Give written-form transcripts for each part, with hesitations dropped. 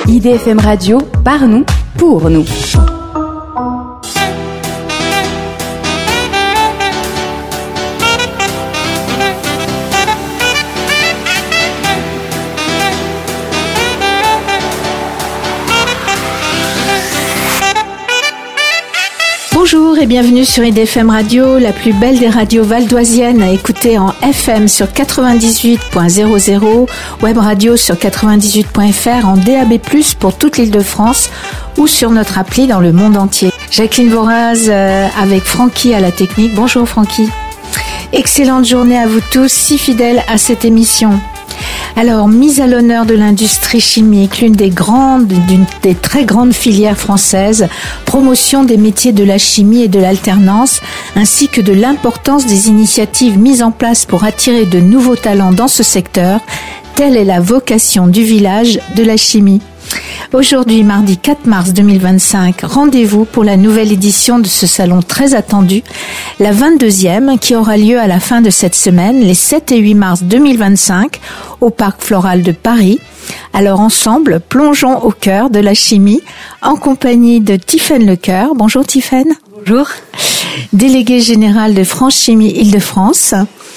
IDFM Radio, par nous, pour nous. Bonjour et bienvenue sur IDFM Radio, la plus belle des radios valdoisiennes à écouter en FM sur 98.00, web radio sur 98.fr, en DAB+, pour toute l'Île-de-France ou sur notre appli dans le monde entier. Jacqueline Voraz avec Francky à la technique. Bonjour Francky. Excellente journée à vous tous, si fidèles à cette émission. Alors, mise à l'honneur de l'industrie chimique, l'une des très grandes filières françaises, promotion des métiers de la chimie et de l'alternance, ainsi que de l'importance des initiatives mises en place pour attirer de nouveaux talents dans ce secteur, telle est la vocation du village de la chimie. Aujourd'hui, mardi 4 mars 2025, rendez-vous pour la nouvelle édition de ce salon très attendu, la 22e, qui aura lieu à la fin de cette semaine, les 7 et 8 mars 2025, au Parc Floral de Paris. Alors ensemble, plongeons au cœur de la chimie, en compagnie de Tiffaine Lecoeur. Bonjour Tiffaine. Bonjour. Déléguée générale de France Chimie Île-de-France.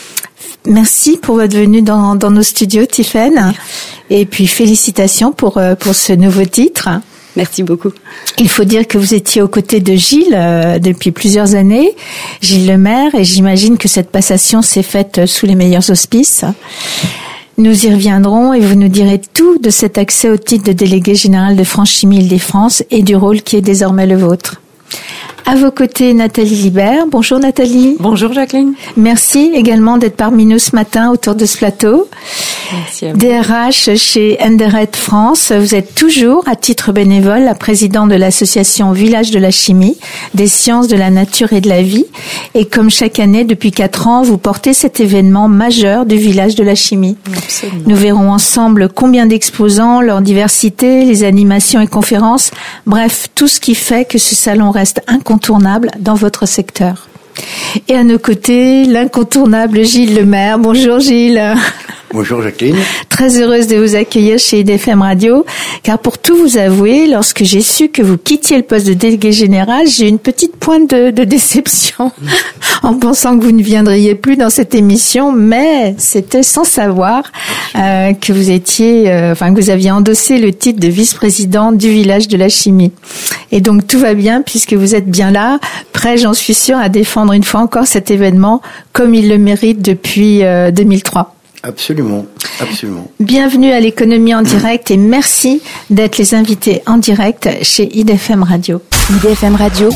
Merci pour votre venue dans nos studios, Tiffaine. Et puis félicitations pour ce nouveau titre. Merci beaucoup. Il faut dire que vous étiez aux côtés de Gilles depuis plusieurs années, Gilles Lemaire, et j'imagine que cette passation s'est faite sous les meilleurs auspices. Nous y reviendrons et vous nous direz tout de cet accès au titre de délégué général de France Chimie Île-de-France et du rôle qui est désormais le vôtre. À vos côtés, Nathalie Libert. Bonjour Nathalie. Bonjour Jacqueline. Merci également d'être parmi nous ce matin autour de ce plateau. Merci à vous. DRH chez Enderet France. Vous êtes toujours, à titre bénévole, la présidente de l'association Village de la Chimie, des sciences de la nature et de la vie. Et comme chaque année, depuis 4 ans, vous portez cet événement majeur du Village de la Chimie. Absolument. Nous verrons ensemble combien d'exposants, leur diversité, les animations et conférences, bref, tout ce qui fait que ce salon reste incontournable dans votre secteur. Et à nos côtés, l'incontournable Gilles Lemaire. Bonjour Gilles. Bonjour Jacqueline. Très heureuse de vous accueillir chez IDFM Radio, car pour tout vous avouer, lorsque j'ai su que vous quittiez le poste de délégué général, j'ai eu une petite pointe de déception en pensant que vous ne viendriez plus dans cette émission, mais c'était sans savoir que vous étiez, que vous aviez endossé le titre de vice-président du Village de la Chimie. Et donc tout va bien puisque vous êtes bien là, prêt, j'en suis sûre, à défendre une fois encore cet événement comme il le mérite depuis 2003. Absolument, absolument. Bienvenue à l'économie en direct et merci d'être les invités en direct chez IDFM Radio. IDFM Radio,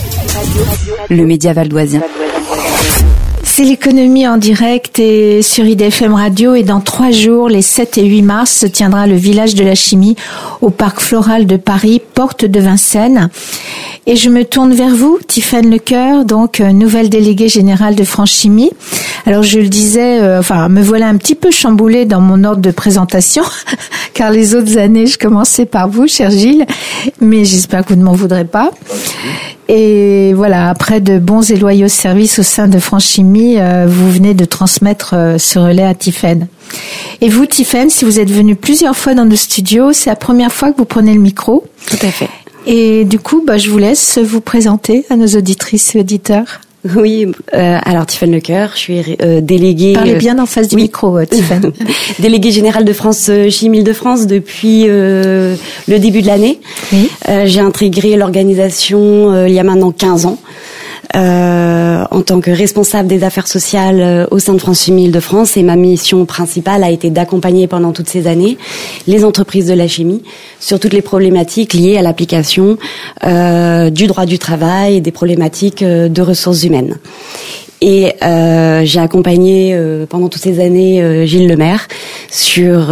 le média valdoisien. C'est l'économie en direct et sur IDFM Radio, et dans 3 jours, les 7 et 8 mars, se tiendra le Village de la Chimie au Parc Floral de Paris, porte de Vincennes. Et je me tourne vers vous, Tiffaine Lecoeur, donc nouvelle déléguée générale de France Chimie. Alors je le disais, me voilà un petit peu chamboulée dans mon ordre de présentation, car les autres années, je commençais par vous, cher Gilles, mais j'espère que vous ne m'en voudrez pas. Et voilà, après de bons et loyaux services au sein de France Chimie, vous venez de transmettre ce relais à Tiffaine. Et vous, Tiffaine, si vous êtes venue plusieurs fois dans nos studios, c'est la première fois que vous prenez le micro. Tout à fait. Et du coup, je vous laisse vous présenter à nos auditrices et auditeurs. Oui, alors Tiffaine Lecoeur, je suis déléguée... Parlez bien en face du micro, Tiffaine. Déléguée générale de France Chimie Île-de-France depuis le début de l'année. Oui. J'ai intégré l'organisation il y a maintenant 15 ans. En tant que responsable des affaires sociales au sein de France Chimie Île-de-France, et ma mission principale a été d'accompagner pendant toutes ces années les entreprises de la chimie sur toutes les problématiques liées à l'application du droit du travail et des problématiques de ressources humaines. Et j'ai accompagné pendant toutes ces années Gilles Lemaire sur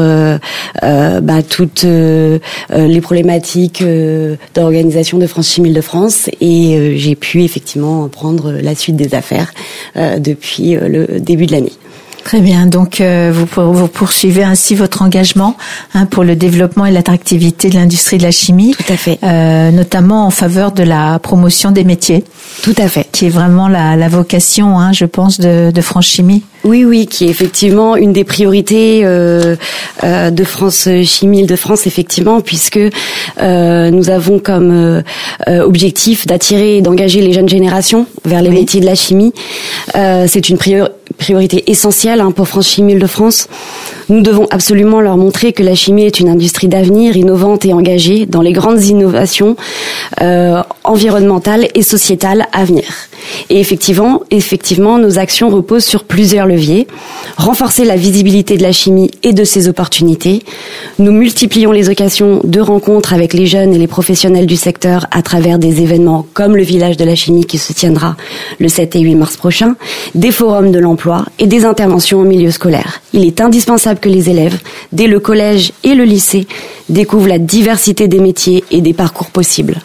toutes les problématiques d'organisation de France Chimie Île-de-France, et j'ai pu effectivement prendre la suite des affaires depuis le début de l'année. Très bien, donc vous poursuivez ainsi votre engagement pour le développement et l'attractivité de l'industrie de la chimie. Tout à fait. Notamment en faveur de la promotion des métiers. Tout à fait. Qui est vraiment la vocation, je pense, de France Chimie. Oui, qui est effectivement une des priorités de France Chimie Île-de-France, effectivement, puisque nous avons comme objectif d'attirer et d'engager les jeunes générations vers les métiers de la chimie. C'est une priorité essentielle pour France Chimie Île-de-France. Nous devons absolument leur montrer que la chimie est une industrie d'avenir, innovante et engagée dans les grandes innovations environnementales et sociétales à venir. Et effectivement, nos actions reposent sur plusieurs leviers. Renforcer la visibilité de la chimie et de ses opportunités. Nous multiplions les occasions de rencontres avec les jeunes et les professionnels du secteur à travers des événements comme le Village de la Chimie qui se tiendra le 7 et 8 mars prochain, des forums de l'emploi et des interventions en milieu scolaire. Il est indispensable que les élèves, dès le collège et le lycée, découvrent la diversité des métiers et des parcours possibles.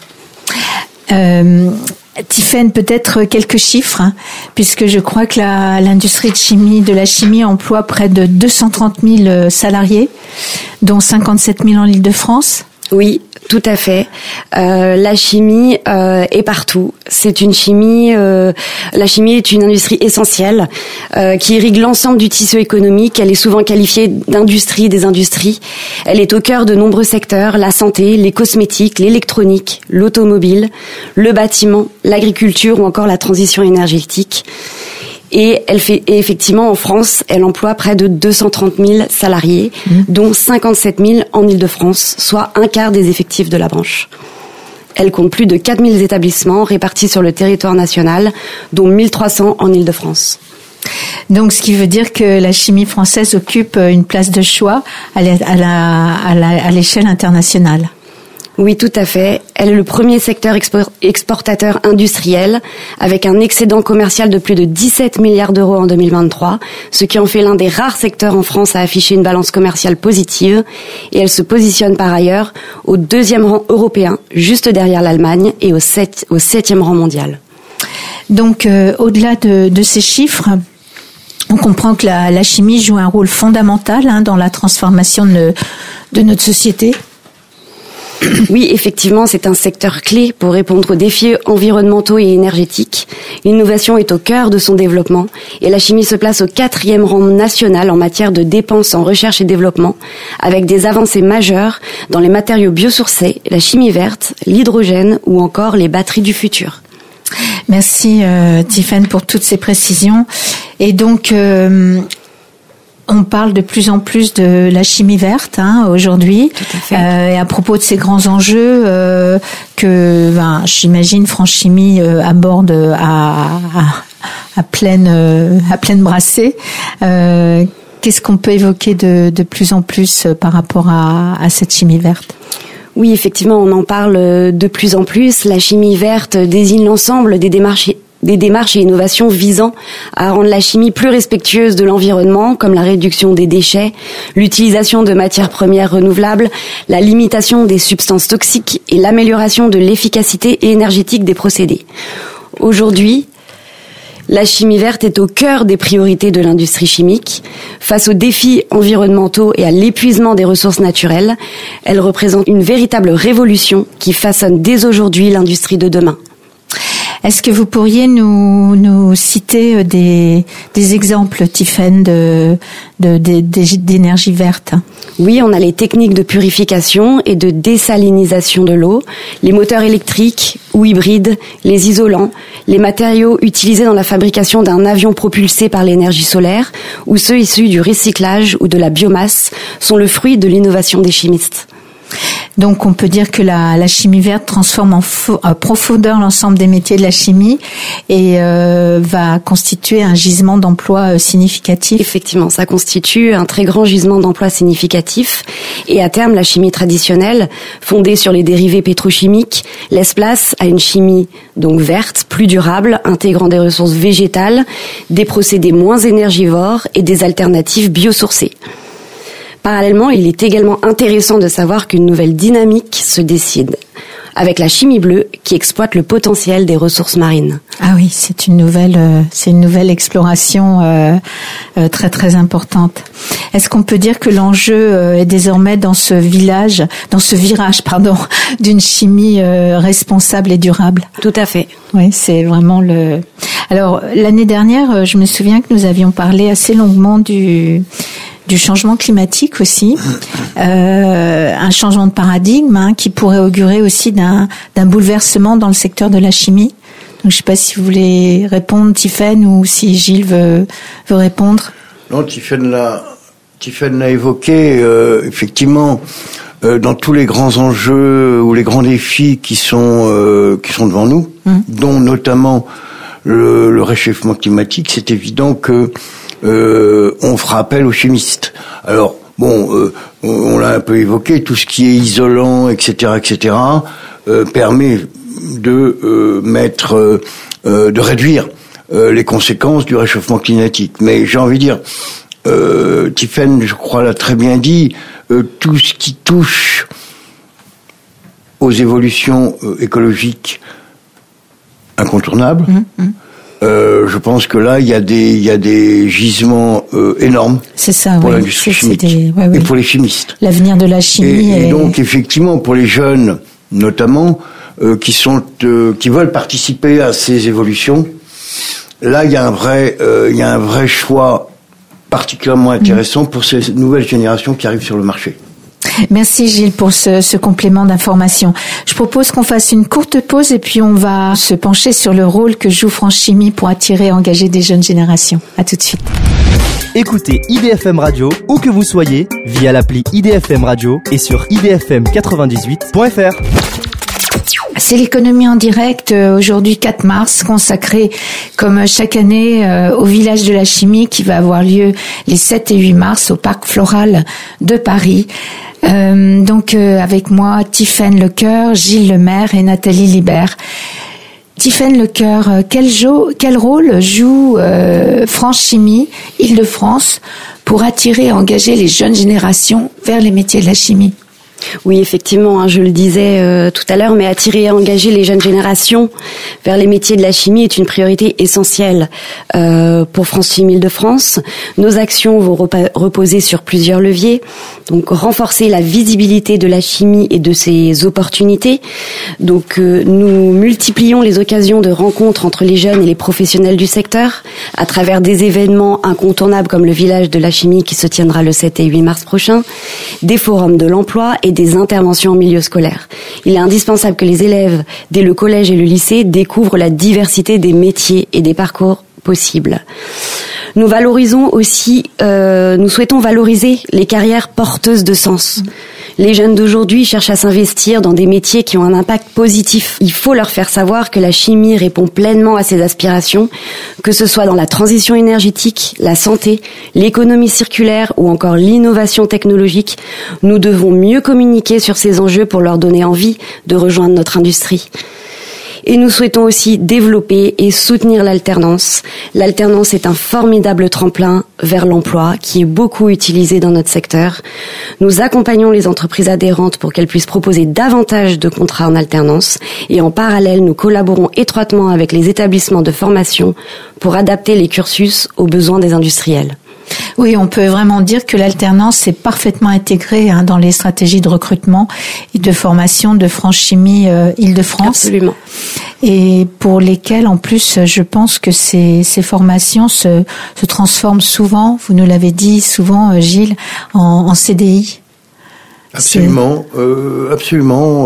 Tiffaine, peut-être quelques chiffres, puisque je crois que l'industrie de la chimie emploie près de 230 000 salariés, dont 57 000 en Île-de-France. Oui, tout à fait. La chimie est partout. C'est une chimie. La chimie est une industrie essentielle qui irrigue l'ensemble du tissu économique. Elle est souvent qualifiée d'industrie des industries. Elle est au cœur de nombreux secteurs: la santé, les cosmétiques, l'électronique, l'automobile, le bâtiment, l'agriculture ou encore la transition énergétique. Et effectivement, en France, elle emploie près de 230 000 salariés, dont 57 000 en Île-de-France, soit un quart des effectifs de la branche. Elle compte plus de 4 000 établissements répartis sur le territoire national, dont 1 300 en Île-de-France. Donc, ce qui veut dire que la chimie française occupe une place de choix à l'échelle internationale. Oui, tout à fait. Elle est le premier secteur exportateur industriel, avec un excédent commercial de plus de 17 milliards d'euros en 2023, ce qui en fait l'un des rares secteurs en France à afficher une balance commerciale positive. Et elle se positionne par ailleurs au 2e rang européen, juste derrière l'Allemagne, et au 7e rang mondial. Donc, au-delà de ces chiffres, on comprend que la chimie joue un rôle fondamental dans la transformation de notre société. Oui, effectivement, c'est un secteur clé pour répondre aux défis environnementaux et énergétiques. L'innovation est au cœur de son développement et la chimie se place au 4e rang national en matière de dépenses en recherche et développement, avec des avancées majeures dans les matériaux biosourcés, la chimie verte, l'hydrogène ou encore les batteries du futur. Merci Tiffaine pour toutes ces précisions. Et donc, on parle de plus en plus de la chimie verte aujourd'hui. Tout à fait. Et à propos de ces grands enjeux que j'imagine France Chimie aborde à pleine brassée. Qu'est-ce qu'on peut évoquer de plus en plus par rapport à cette chimie verte ? Oui, effectivement, on en parle de plus en plus. La chimie verte désigne l'ensemble des démarches et innovations visant à rendre la chimie plus respectueuse de l'environnement, comme la réduction des déchets, l'utilisation de matières premières renouvelables, la limitation des substances toxiques et l'amélioration de l'efficacité énergétique des procédés. Aujourd'hui, la chimie verte est au cœur des priorités de l'industrie chimique. Face aux défis environnementaux et à l'épuisement des ressources naturelles, elle représente une véritable révolution qui façonne dès aujourd'hui l'industrie de demain. Est-ce que vous pourriez nous citer des exemples, Tiffaine, d'énergie verte ? Oui, on a les techniques de purification et de désalinisation de l'eau, les moteurs électriques ou hybrides, les isolants, les matériaux utilisés dans la fabrication d'un avion propulsé par l'énergie solaire ou ceux issus du recyclage ou de la biomasse sont le fruit de l'innovation des chimistes. Donc on peut dire que la chimie verte transforme en profondeur l'ensemble des métiers de la chimie et va constituer un gisement d'emploi significatif. Effectivement, ça constitue un très grand gisement d'emploi significatif et à terme la chimie traditionnelle, fondée sur les dérivés pétrochimiques, laisse place à une chimie donc verte, plus durable, intégrant des ressources végétales, des procédés moins énergivores et des alternatives biosourcées. Parallèlement, il est également intéressant de savoir qu'une nouvelle dynamique se décide. avec la chimie bleue qui exploite le potentiel des ressources marines. Ah oui, c'est une nouvelle exploration très très importante. Est-ce qu'on peut dire que l'enjeu est désormais dans ce virage, d'une chimie responsable et durable? Tout à fait. Oui, c'est vraiment le. Alors l'année dernière, je me souviens que nous avions parlé assez longuement du changement climatique aussi, un changement de paradigme qui pourrait augurer aussi d'un bouleversement dans le secteur de la chimie. Donc, je ne sais pas si vous voulez répondre, Tiffaine, ou si Gilles veut répondre. Non, Tiffaine l'a évoqué, effectivement, dans tous les grands enjeux ou les grands défis qui sont devant nous, dont notamment le réchauffement climatique, c'est évident que on fera appel aux chimistes. Alors on l'a un peu évoqué, tout ce qui est isolant, etc., permet de réduire les conséquences du réchauffement climatique. Mais j'ai envie de dire, Tiffaine, je crois, l'a très bien dit, tout ce qui touche aux évolutions écologiques incontournables. Je pense que là, il y a des gisements énormes. C'est ça, pour l'industrie chimique et pour les chimistes. L'avenir de la chimie. Et donc, effectivement, pour les jeunes, notamment, qui veulent participer à ces évolutions, là, il y a un vrai choix particulièrement intéressant pour ces nouvelles générations qui arrivent sur le marché. Merci Gilles pour ce complément d'information. Je propose qu'on fasse une courte pause et puis on va se pencher sur le rôle que joue France Chimie pour attirer et engager des jeunes générations. À tout de suite. Écoutez IDFM Radio où que vous soyez via l'appli IDFM Radio et sur idfm98.fr. C'est l'économie en direct, aujourd'hui 4 mars, consacré comme chaque année au village de la chimie qui va avoir lieu les 7 et 8 mars au Parc Floral de Paris. Avec moi, Tiffaine Lecoeur, Gilles Lemaire et Nathalie Libert. Tiffaine Lecoeur, quel rôle joue France Chimie, Île-de-France, pour attirer et engager les jeunes générations vers les métiers de la chimie? Oui, effectivement, je le disais tout à l'heure, mais attirer et engager les jeunes générations vers les métiers de la chimie est une priorité essentielle pour France Chimie Île-de-France. Nos actions vont reposer sur plusieurs leviers. Donc, renforcer la visibilité de la chimie et de ses opportunités. Donc, nous multiplions les occasions de rencontres entre les jeunes et les professionnels du secteur à travers des événements incontournables comme le village de la chimie qui se tiendra le 7 et 8 mars prochain, des forums de l'emploi et des interventions en milieu scolaire. Il est indispensable que les élèves, dès le collège et le lycée, découvrent la diversité des métiers et des parcours possibles. Nous souhaitons valoriser les carrières porteuses de sens. Les jeunes d'aujourd'hui cherchent à s'investir dans des métiers qui ont un impact positif. Il faut leur faire savoir que la chimie répond pleinement à ces aspirations, que ce soit dans la transition énergétique, la santé, l'économie circulaire ou encore l'innovation technologique. Nous devons mieux communiquer sur ces enjeux pour leur donner envie de rejoindre notre industrie. Et nous souhaitons aussi développer et soutenir l'alternance. L'alternance est un formidable tremplin vers l'emploi qui est beaucoup utilisé dans notre secteur. Nous accompagnons les entreprises adhérentes pour qu'elles puissent proposer davantage de contrats en alternance. Et en parallèle, nous collaborons étroitement avec les établissements de formation pour adapter les cursus aux besoins des industriels. Oui, on peut vraiment dire que l'alternance est parfaitement intégrée dans les stratégies de recrutement et de formation de France Chimie Île-de-France. Absolument. Et pour lesquelles, en plus, je pense que ces formations se transforment souvent, vous nous l'avez dit souvent, Gilles, en CDI. Absolument, absolument.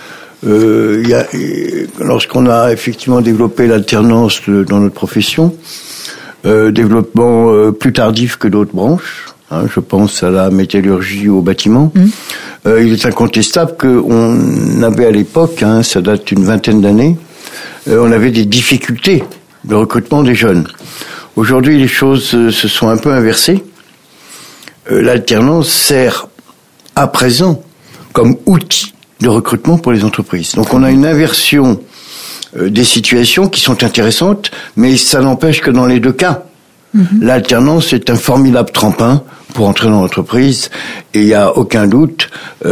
Lorsqu'on a effectivement développé l'alternance dans notre profession, développement plus tardif que d'autres branches. Je pense à la métallurgie ou au bâtiment. Il est incontestable qu'on avait à l'époque, ça date d'une vingtaine d'années, on avait des difficultés de recrutement des jeunes. Aujourd'hui, les choses se sont un peu inversées. L'alternance sert à présent comme outil de recrutement pour les entreprises. Donc on a une inversion des situations qui sont intéressantes, mais ça n'empêche que dans les deux cas, l'alternance est un formidable tremplin pour entrer dans l'entreprise. Et il y a aucun doute,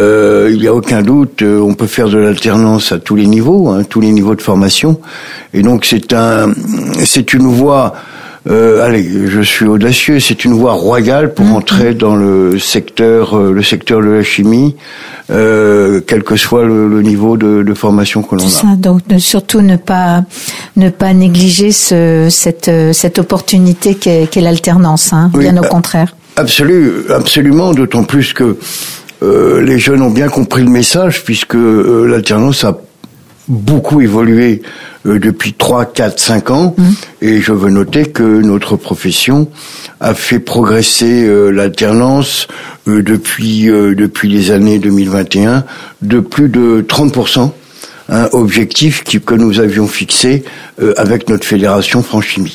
on peut faire de l'alternance à tous les niveaux, tous les niveaux de formation. Et donc c'est une voie. Je suis audacieux. C'est une voie royale pour entrer dans le secteur de la chimie, quel que soit le niveau de formation que l'on a. C'est ça. Donc surtout ne pas négliger cette opportunité qu'est l'alternance. Bien au contraire. Absolument. D'autant plus que les jeunes ont bien compris le message, puisque l'alternance a beaucoup évolué depuis 3, 4, 5 ans, et je veux noter que notre profession a fait progresser l'alternance depuis les années 2021 de plus de 30%, objectif que nous avions fixé avec notre fédération France Chimie.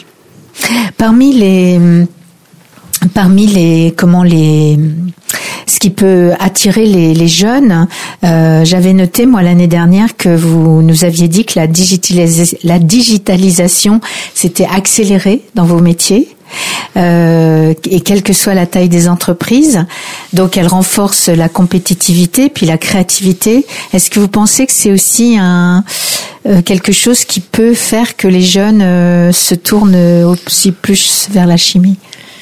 Ce qui peut attirer les jeunes, j'avais noté moi l'année dernière que vous nous aviez dit que la digitalisation s'était accélérée dans vos métiers, et quelle que soit la taille des entreprises, donc elle renforce la compétitivité puis la créativité. Est-ce que vous pensez que c'est aussi quelque chose qui peut faire que les jeunes se tournent aussi plus vers la chimie?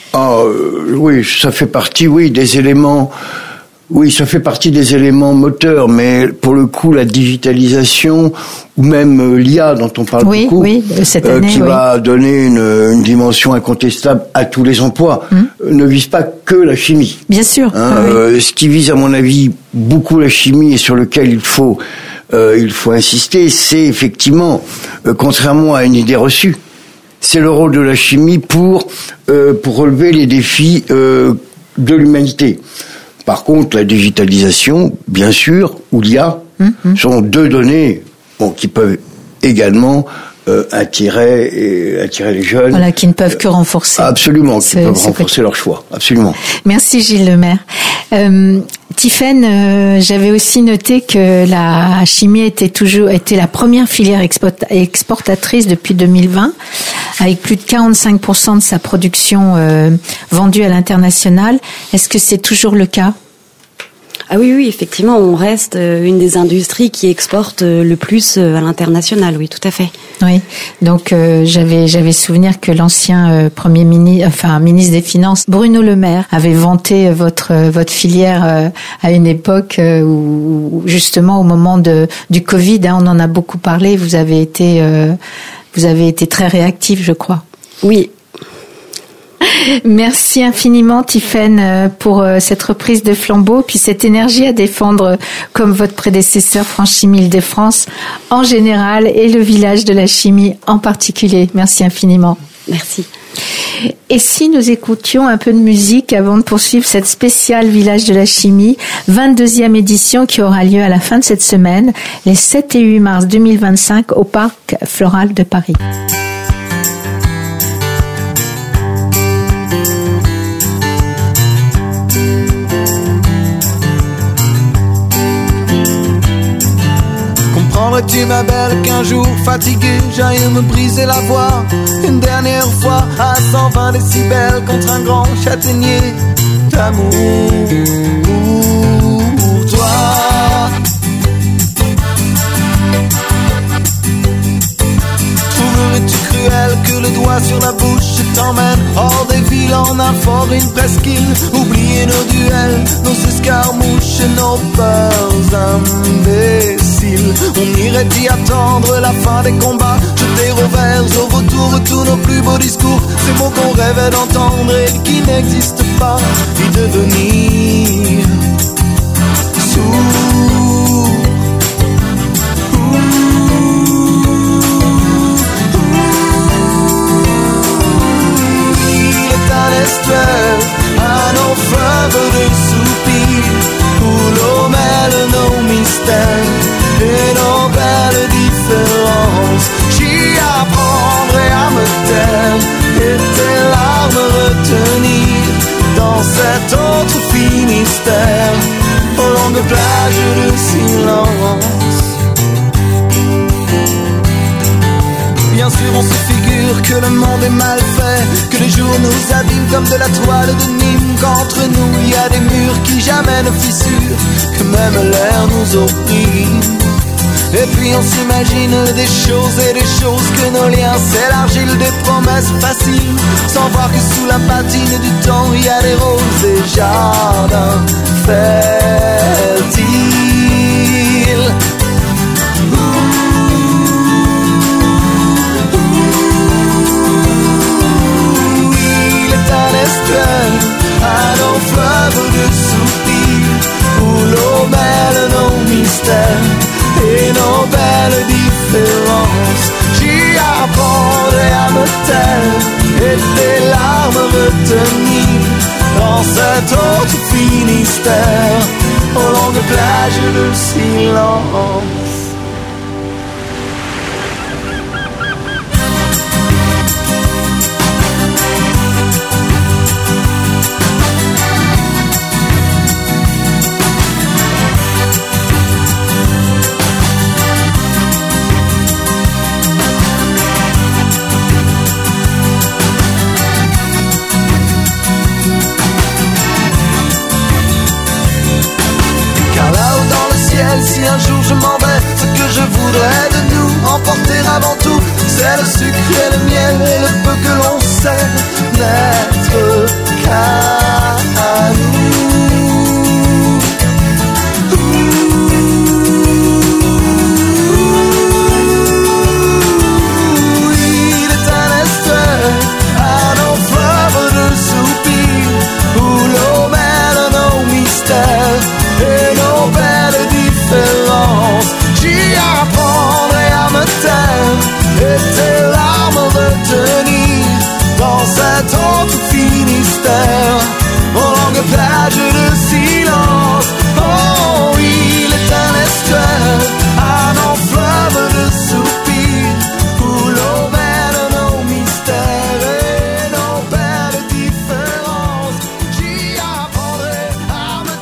Oui, ça fait partie, des éléments. Oui, ça fait partie des éléments moteurs, mais pour le coup, la digitalisation ou même l'IA dont on parle beaucoup, cette année, qui va donner une dimension incontestable à tous les emplois, ne vise pas que la chimie. Bien sûr. Ce qui vise, à mon avis, beaucoup la chimie et sur lequel il faut insister, c'est effectivement, contrairement à une idée reçue, c'est le rôle de la chimie pour relever les défis de l'humanité. Par contre, la digitalisation, bien sûr, ou l'IA, sont deux données qui peuvent également attirer les jeunes. Voilà, qui ne peuvent que renforcer. Absolument, qui peuvent renforcer leur choix. Absolument. Merci Gilles Lemaire. Tiffaine, j'avais aussi noté que la chimie était la première filière exportatrice depuis 2020, avec plus de 45% de sa production vendue à l'international. Est-ce que c'est toujours le cas ? Ah oui, effectivement, on reste une des industries qui exporte le plus à l'international, oui, tout à fait. Oui, donc j'avais souvenir que l'ancien ministre des Finances, Bruno Le Maire, avait vanté votre filière à une époque où justement au moment du Covid, on en a beaucoup parlé, vous avez été très réactif, je crois. Oui. Merci infiniment Tiffaine pour cette reprise de flambeau, puis cette énergie à défendre comme votre prédécesseur France Chimie Île-de-France en général et le village de la chimie en particulier. Merci infiniment. Merci. Et si nous écoutions un peu de musique avant de poursuivre cette spéciale Village de la Chimie, 22e édition qui aura lieu à la fin de cette semaine, les 7 et 8 mars 2025 au Parc Floral de Paris. Comprendrais-tu ma belle qu'un jour fatigué j'aille me briser la voix une dernière fois à 120 décibels contre un grand châtaignier d'amour pour toi. Trouverais-tu cruel que le doigt sur la bouche t'emmène hors des villes en un fort, une presqu'île? Oublier nos duels, nos escarmouches et nos peurs imbéciles. On irait y attendre la fin des combats, jeter revers au retour tous nos plus beaux discours, ces mots qu'on rêvait d'entendre et qui n'existent pas, y devenir sourd. Il est un estuaire à nos fleuves de soupirs, où l'eau mêle nos mystères et nos belles différences. J'y apprendrai à me taire et tes larmes retenir dans cet autre Finistère, aux longues plages de silence. Bien sûr on se figure sûr que le monde est mal fait, que les jours nous abîment comme de la toile de Nîmes, qu'entre nous il y a des murs qui jamais ne fissurent, que même l'air nous opprime. Et puis on s'imagine des choses et des choses, que nos liens s'élargissent, des promesses faciles, sans voir que sous la patine du temps il y a des roses et jardins fertiles. Il est un estuaire à nos fleuves de soupirs, où l'eau mêle nos mystères et nos belles différences. J'y apprendrai à me taire et tes larmes retenir dans cet autre Finistère, aux longues plages de silence. Si un jour je m'en vais, ce que je voudrais de nous emporter avant tout, c'est le sucre et le miel et le peu que l'on sait n'être qu'à nous. Il est un estuaire à nos fleuves de soupirs, où l'eau mêle nos mystères et nos belles différences. J'y apprendrai à me taire et tes larmes retenir dans cet autre Finistère, aux longues plages de silence. Oh, il est un estuaire à nos fleuves de soupirs, où l'eau mêle nos mystères et nos belles différences. J'y apprendrai à me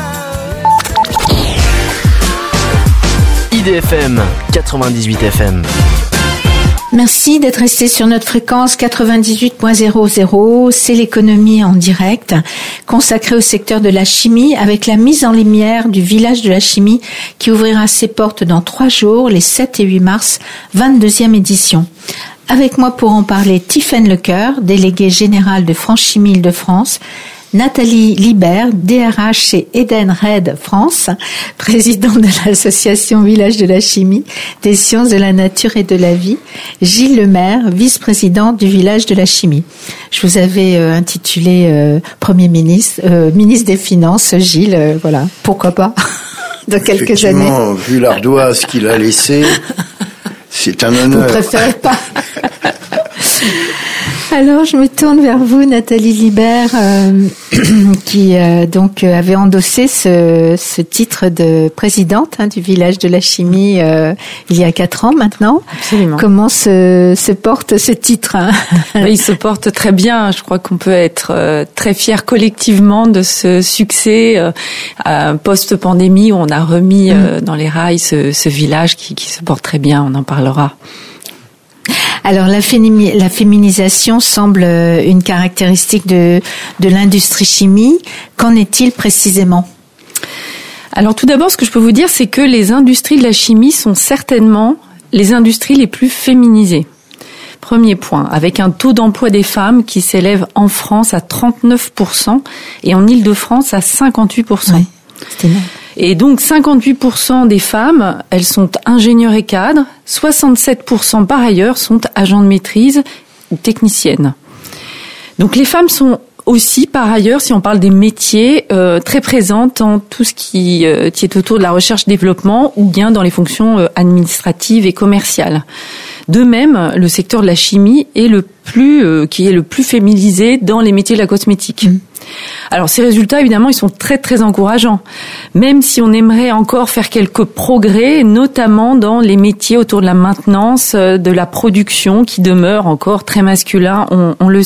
taire. IDFM 98 FM. Merci d'être resté sur notre fréquence 98.00. C'est l'économie en direct, consacrée au secteur de la chimie, avec la mise en lumière du village de la chimie qui ouvrira ses portes dans 3 jours, les 7 et 8 mars, 22e édition. Avec moi pour en parler, Tiffaine Lecoeur, déléguée générale de France Chimie Île-de-France, Nathalie Libert, DRH chez Edenred France, présidente de l'association Village de la Chimie, des sciences de la nature et de la vie, Gilles Lemaire, vice-président du Village de la Chimie. Je vous avais intitulé Premier ministre, ministre des Finances, Gilles, voilà, pourquoi pas, dans quelques années. Vu l'ardoise qu'il a laissée, c'est un honneur. Vous préférez pas? Alors, je me tourne vers vous, Nathalie Libert, qui donc avait endossé ce titre de présidente du Village de la Chimie il y a 4 ans maintenant. Absolument. Comment se porte ce titre? Oui, il se porte très bien. Je crois qu'on peut être très fiers collectivement de ce succès post-pandémie où on a remis dans les rails ce village qui se porte très bien. On en parlera. Alors la féminisation semble une caractéristique de l'industrie chimie. Qu'en est-il précisément? Alors tout d'abord, ce que je peux vous dire, c'est que les industries de la chimie sont certainement les industries les plus féminisées. Premier point, avec un taux d'emploi des femmes qui s'élève en France à 39% et en Île-de-France à 58%. Ouais, c'est énorme. Et donc 58% des femmes, elles sont ingénieurs et cadres, 67% par ailleurs sont agents de maîtrise ou techniciennes. Donc les femmes sont aussi par ailleurs, si on parle des métiers, très présentes dans tout ce qui est autour de la recherche-développement ou bien dans les fonctions administratives et commerciales. De même, le secteur de la chimie est le plus féminisé dans les métiers de la cosmétique. Alors ces résultats, évidemment, ils sont très très encourageants, même si on aimerait encore faire quelques progrès, notamment dans les métiers autour de la maintenance, de la production, qui demeurent encore très masculins, on le sait.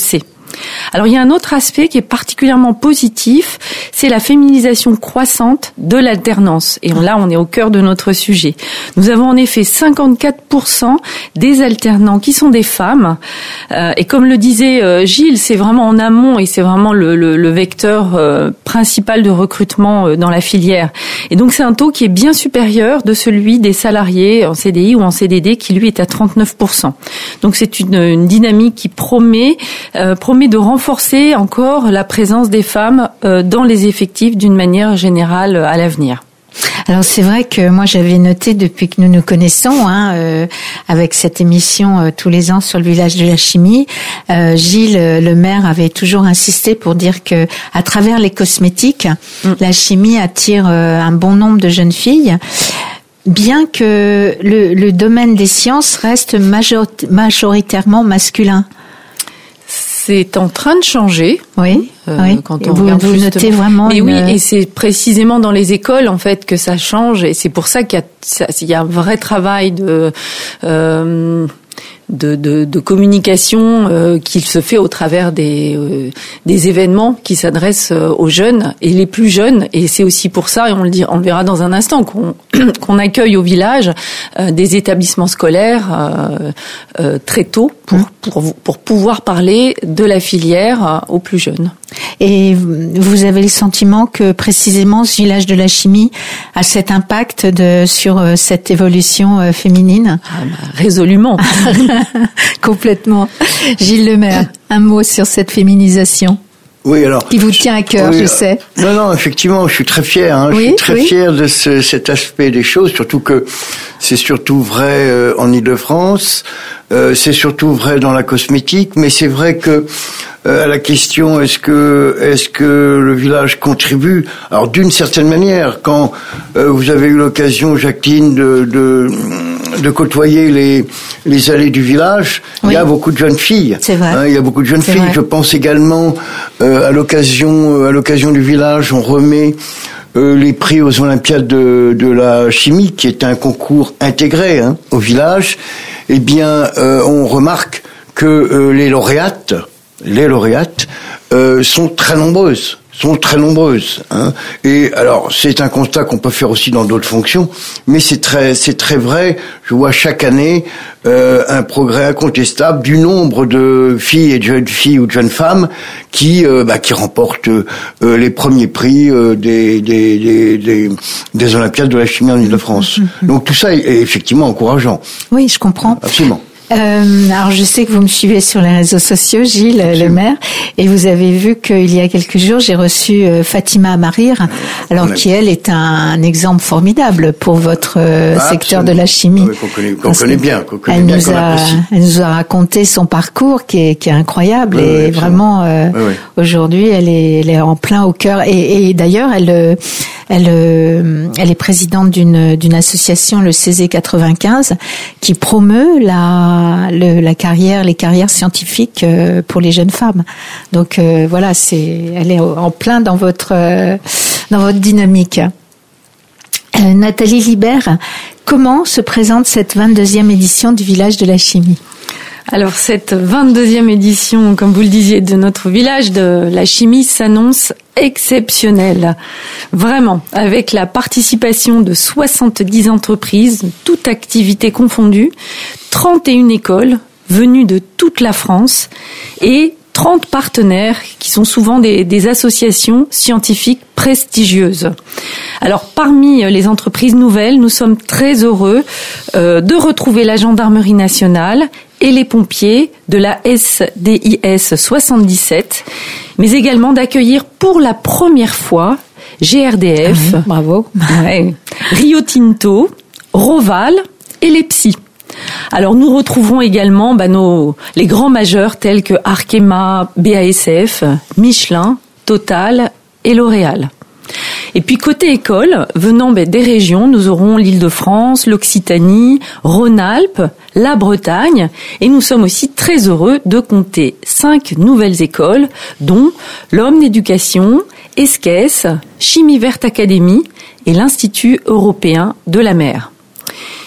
Alors il y a un autre aspect qui est particulièrement positif, c'est la féminisation croissante de l'alternance. Et là, on est au cœur de notre sujet. Nous avons en effet 54% des alternants qui sont des femmes. Et comme le disait Gilles, c'est vraiment en amont et c'est vraiment le vecteur principal de recrutement dans la filière. Et donc c'est un taux qui est bien supérieur de celui des salariés en CDI ou en CDD qui lui est à 39%. Donc c'est une dynamique qui promet de renforcer encore la présence des femmes dans les effectifs d'une manière générale à l'avenir. Alors c'est vrai que moi j'avais noté depuis que nous nous connaissons, avec cette émission tous les ans sur le village de la chimie, Gilles le maire avait toujours insisté pour dire que à travers les cosmétiques, la chimie attire un bon nombre de jeunes filles. Bien que le domaine des sciences reste majoritairement masculin. C'est en train de changer. Oui. Quand on regarde vous notez vraiment. Mais oui, et c'est précisément dans les écoles en fait que ça change, et c'est pour ça qu'il y a un vrai travail de communication qui se fait au travers des événements qui s'adressent aux jeunes et les plus jeunes, et c'est aussi pour ça, et on le verra dans un instant, qu'on accueille au village des établissements scolaires très tôt pour pouvoir parler de la filière aux plus jeunes. Et vous avez le sentiment que précisément ce village de la chimie a cet impact sur cette évolution féminine? Résolument. Complètement. Gilles Lemaire, un mot sur cette féminisation. Oui, alors. Qui vous tient à cœur, je sais. Non, effectivement, je suis très fier. Je suis très fier de cet aspect des choses, surtout que c'est surtout vrai en Île-de-France, c'est surtout vrai dans la cosmétique, mais c'est vrai que à la question est-ce que le village contribue, alors d'une certaine manière, quand vous avez eu l'occasion, Jacqueline, de côtoyer les allées du village, il y a beaucoup de jeunes filles. C'est vrai. Il y a beaucoup de jeunes filles. Vrai. Je pense également à l'occasion du village, on remet les prix aux Olympiades de la chimie, qui est un concours intégré au village. Eh bien, on remarque que les lauréates sont très nombreuses. Et alors, c'est un constat qu'on peut faire aussi dans d'autres fonctions, mais c'est très vrai. Je vois chaque année un progrès incontestable du nombre de filles et de jeunes filles ou de jeunes femmes qui remportent les premiers prix des Olympiades de la chimie en Île-de-France. Donc tout ça est effectivement encourageant. Oui, je comprends. Absolument. Alors je sais que vous me suivez sur les réseaux sociaux, Gilles le maire, et vous avez vu qu'il y a quelques jours j'ai reçu Fatima Amarir, alors qui elle est un exemple formidable pour votre secteur de la chimie. Qu'on connaît bien. Elle nous a raconté son parcours qui est incroyable, et vraiment aujourd'hui elle est en plein au cœur, et d'ailleurs elle est présidente d'une association, le CZ 95, qui promeut les carrières scientifiques pour les jeunes femmes. Donc voilà, elle est en plein dans votre dynamique. Nathalie Libert, comment se présente cette 22e édition du village de la chimie? Alors cette 22e édition, comme vous le disiez, de notre village de la chimie s'annonce exceptionnelle. Vraiment, avec la participation de 70 entreprises, toutes activités confondues, 31 écoles venues de toute la France et 30 partenaires qui sont souvent des associations scientifiques prestigieuses. Alors parmi les entreprises nouvelles, nous sommes très heureux de retrouver la Gendarmerie nationale et les pompiers de la SDIS 77, mais également d'accueillir pour la première fois GRDF, bravo, Rio Tinto, Roval et les psys. Alors nous retrouverons également les grands majeurs tels que Arkema, BASF, Michelin, Total et L'Oréal. Et puis côté école, venant des régions, nous aurons l'Île-de-France, l'Occitanie, Rhône-Alpes, la Bretagne, et nous sommes aussi très heureux de compter 5 nouvelles écoles, dont l'Homme d'éducation, ESCES, Chimie Verte Académie et l'Institut européen de la mer.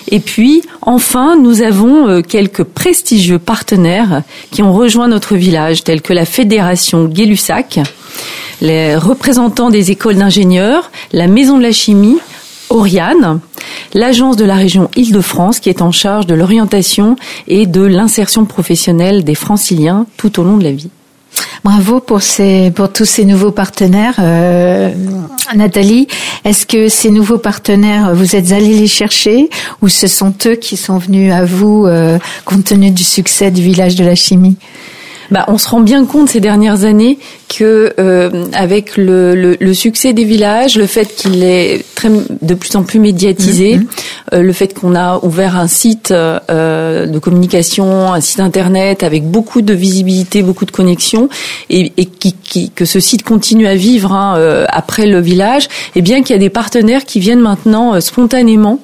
Et puis, enfin, nous avons quelques prestigieux partenaires qui ont rejoint notre village, tels que la Fédération Gay-Lussac, les représentants des écoles d'ingénieurs, la Maison de la Chimie, Oriane, l'agence de la région Île-de-France qui est en charge de l'orientation et de l'insertion professionnelle des franciliens tout au long de la vie. Bravo pour tous ces nouveaux partenaires. Nathalie, est-ce que ces nouveaux partenaires, vous êtes allés les chercher ou ce sont eux qui sont venus à vous compte tenu du succès du village de la chimie ? On se rend bien compte ces dernières années que avec le succès des villages, le fait qu'il est de plus en plus médiatisé, le fait qu'on a ouvert un site de communication, un site internet avec beaucoup de visibilité, beaucoup de connexions, et que ce site continue à vivre après le village, et bien qu'il y a des partenaires qui viennent maintenant spontanément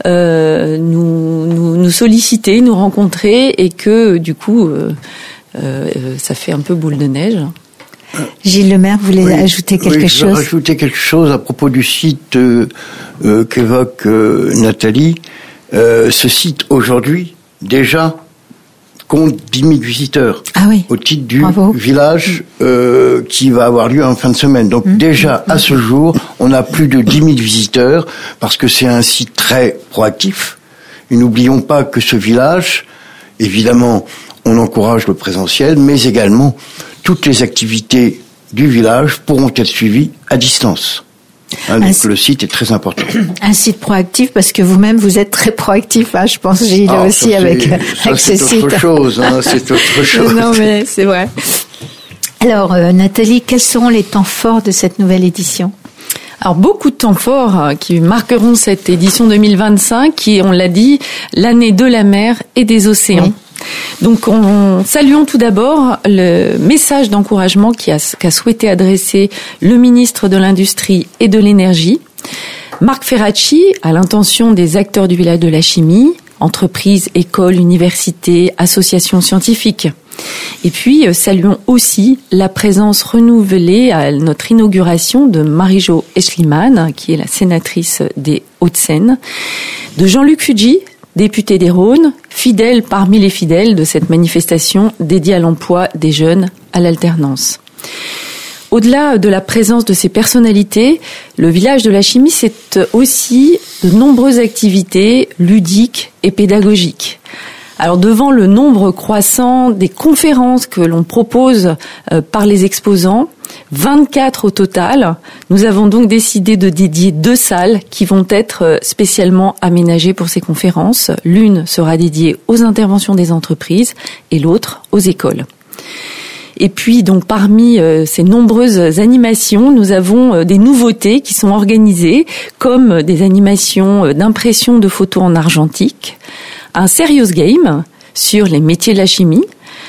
nous solliciter, nous rencontrer, et que du coup ça fait un peu boule de neige. Gilles Lemaire, vous voulez ajouter quelque chose ? Je vais rajouter quelque chose à propos du site qu'évoque Nathalie. Ce site, aujourd'hui, déjà, compte 10 000 visiteurs. Ah oui. Au titre du village qui va avoir lieu en fin de semaine. Donc déjà, à ce jour, on a plus de 10 000 visiteurs parce que c'est un site très proactif. Et n'oublions pas que ce village, évidemment, on encourage le présentiel, mais également toutes les activités du village pourront être suivies à distance. Donc le site est très important. Un site proactif parce que vous-même vous êtes très proactif, je pense Gilles aussi avec ce site. C'est autre chose, c'est autre chose. Non mais c'est vrai. Alors Nathalie, quels seront les temps forts de cette nouvelle édition ? Alors beaucoup de temps forts qui marqueront cette édition 2025 qui, on l'a dit, l'année de la mer et des océans. Oui. Donc, saluons tout d'abord le message d'encouragement qu'a souhaité adresser le ministre de l'Industrie et de l'Énergie, Marc Ferracci, à l'intention des acteurs du village de la chimie, entreprises, écoles, universités, associations scientifiques. Et puis, saluons aussi la présence renouvelée à notre inauguration de Marie-Jo Eschliman, qui est la sénatrice des Hauts-de-Seine, de Jean-Luc Fuggi, député des Rhônes, fidèle parmi les fidèles de cette manifestation dédiée à l'emploi des jeunes à l'alternance. Au-delà de la présence de ces personnalités, le village de la chimie, c'est aussi de nombreuses activités ludiques et pédagogiques. Alors devant le nombre croissant des conférences que l'on propose par les exposants, 24 au total, nous avons donc décidé de dédier 2 salles qui vont être spécialement aménagées pour ces conférences. L'une sera dédiée aux interventions des entreprises et l'autre aux écoles. Et puis donc parmi ces nombreuses animations, nous avons des nouveautés qui sont organisées, comme des animations d'impression de photos en argentique, un serious game sur les métiers de la chimie,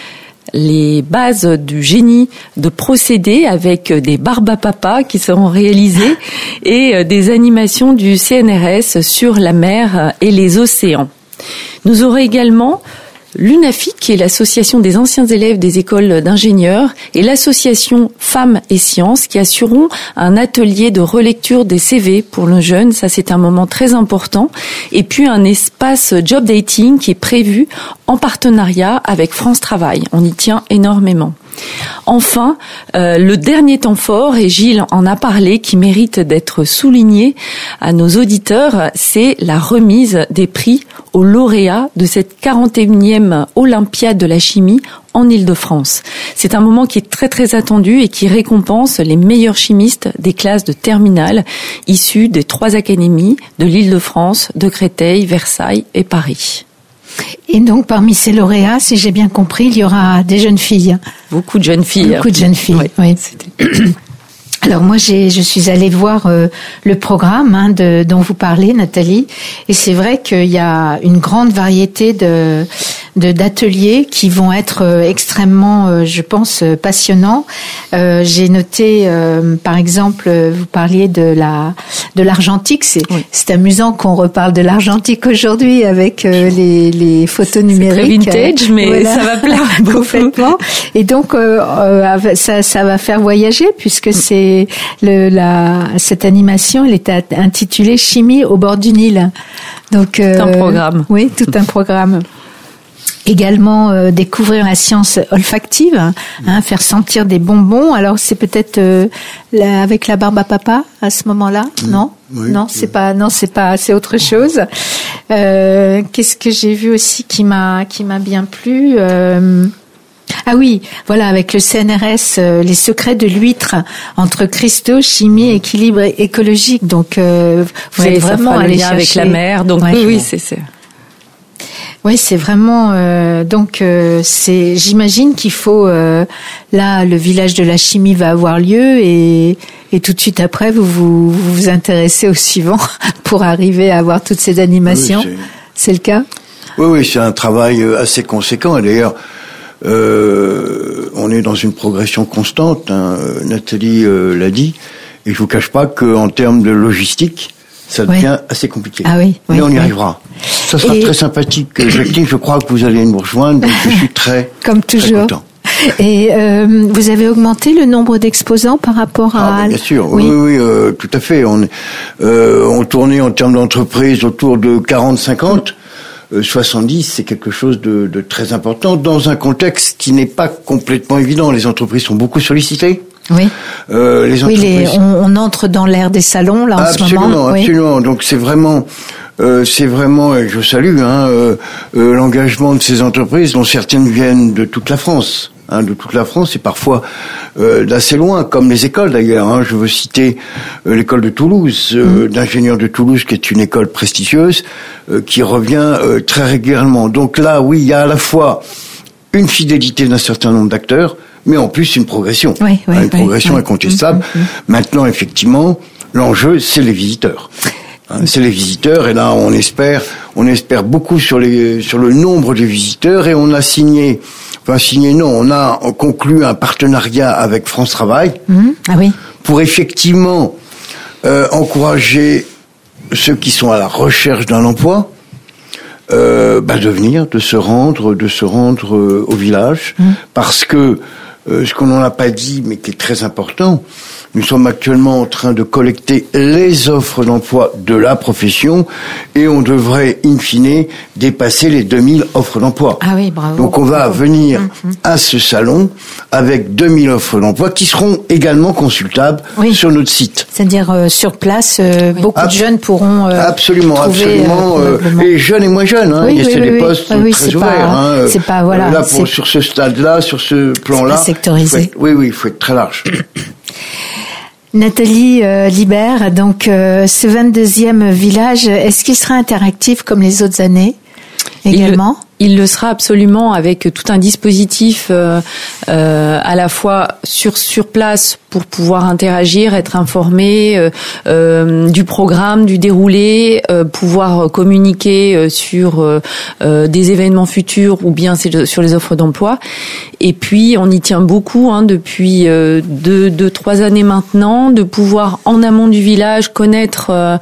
les bases du génie de procédés avec des barbes à papa qui seront réalisées et des animations du CNRS sur la mer et les océans. Nous aurons également l'UNAFIC, qui est l'association des anciens élèves des écoles d'ingénieurs, et l'association Femmes et Sciences, qui assureront un atelier de relecture des CV pour le jeune. Ça, c'est un moment très important. Et puis, un espace job dating qui est prévu en partenariat avec France Travail. On y tient énormément. Enfin, le dernier temps fort, et Gilles en a parlé, qui mérite d'être souligné à nos auditeurs, c'est la remise des prix aux lauréats de cette 41e Olympiade de la chimie en Île-de-France. C'est un moment qui est très très attendu et qui récompense les meilleurs chimistes des classes de terminale issus des 3 académies de l'Île-de-France, de Créteil, Versailles et Paris. Et donc, parmi ces lauréats, si j'ai bien compris, il y aura des jeunes filles. Beaucoup de jeunes filles. Beaucoup de jeunes filles, oui. Alors moi, je suis allée voir le programme dont vous parlez, Nathalie, et c'est vrai qu'il y a une grande variété d'ateliers qui vont être extrêmement, je pense, passionnants. J'ai noté, par exemple, vous parliez de de l'argentique. C'est amusant qu'on reparle de l'argentique aujourd'hui avec les photos numériques. C'est très vintage, mais voilà, ça va plaire complètement. Et donc ça va faire voyager puisque c'est cette animation, elle est intitulée Chimie au bord du Nil. Donc tout un programme. Oui, tout un programme. Également découvrir la science olfactive, faire sentir des bonbons. Alors c'est peut-être avec la barbe à papa à ce moment-là, non? Oui, non, c'est pas, c'est autre chose. Qu'est-ce que j'ai vu aussi qui m'a bien plu? Ah oui, voilà, avec le CNRS, les secrets de l'huître entre cristaux, chimie, équilibre écologique. Donc vous allez vraiment aller chercher avec la mer. Donc oui, c'est. Oui, c'est vraiment j'imagine qu'il faut là le village de la chimie va avoir lieu et tout de suite après vous intéressez au suivant pour arriver à avoir toutes ces animations. Oui, c'est le cas? Oui, c'est un travail assez conséquent. Et d'ailleurs, on est dans une progression constante. Nathalie l'a dit, et je vous cache pas qu'en termes de logistique, ça devient assez compliqué. Ah oui, mais on y arrivera. Ça sera très sympathique, Jacqueline. Je crois que vous allez nous rejoindre, donc je suis très content. Et vous avez augmenté le nombre d'exposants par rapport à... bien sûr, oui, tout à fait. On tournait en termes d'entreprise autour de 40-50. 70, c'est quelque chose de très important dans un contexte qui n'est pas complètement évident. Les entreprises sont beaucoup sollicitées. Oui. Les entreprises... on entre dans l'ère des salons là en ce moment. Absolument. Donc c'est vraiment, et je salue l'engagement de ces entreprises, dont certaines viennent de toute la France. De toute la France et parfois d'assez loin, comme les écoles d'ailleurs. Je veux citer l'école de Toulouse, d'ingénieurs de Toulouse, qui est une école prestigieuse, qui revient très régulièrement. Donc là, oui, il y a à la fois une fidélité d'un certain nombre d'acteurs, mais en plus une progression, une progression incontestable. Maintenant, effectivement, l'enjeu, c'est les visiteurs. C'est les visiteurs, et là, on espère beaucoup sur le nombre de visiteurs, et on a on a conclu un partenariat avec France Travail pour effectivement encourager ceux qui sont à la recherche d'un emploi de se rendre au village, parce que ce qu'on n'en a pas dit, mais qui est très important, nous sommes actuellement en train de collecter les offres d'emploi de la profession et on devrait, in fine, dépasser les 2000 offres d'emploi. Ah oui, bravo. Donc on va venir à ce salon avec 2000 offres d'emploi qui seront également consultables sur notre site. C'est-à-dire sur place, beaucoup de jeunes pourront absolument, et jeunes et moins jeunes. C'est des postes très ouverts. C'est pas là sur ce stade-là, sur ce plan-là. C'est pas sectorisé. Il faut être très large. Nathalie Libert, donc ce 22e village, est-ce qu'il sera interactif comme les autres années également? Il le sera absolument, avec tout un dispositif à la fois sur place pour pouvoir interagir, être informé du programme, du déroulé, pouvoir communiquer sur des événements futurs ou bien sur les offres d'emploi. Et puis on y tient beaucoup depuis 2-3 années maintenant, de pouvoir en amont du village connaître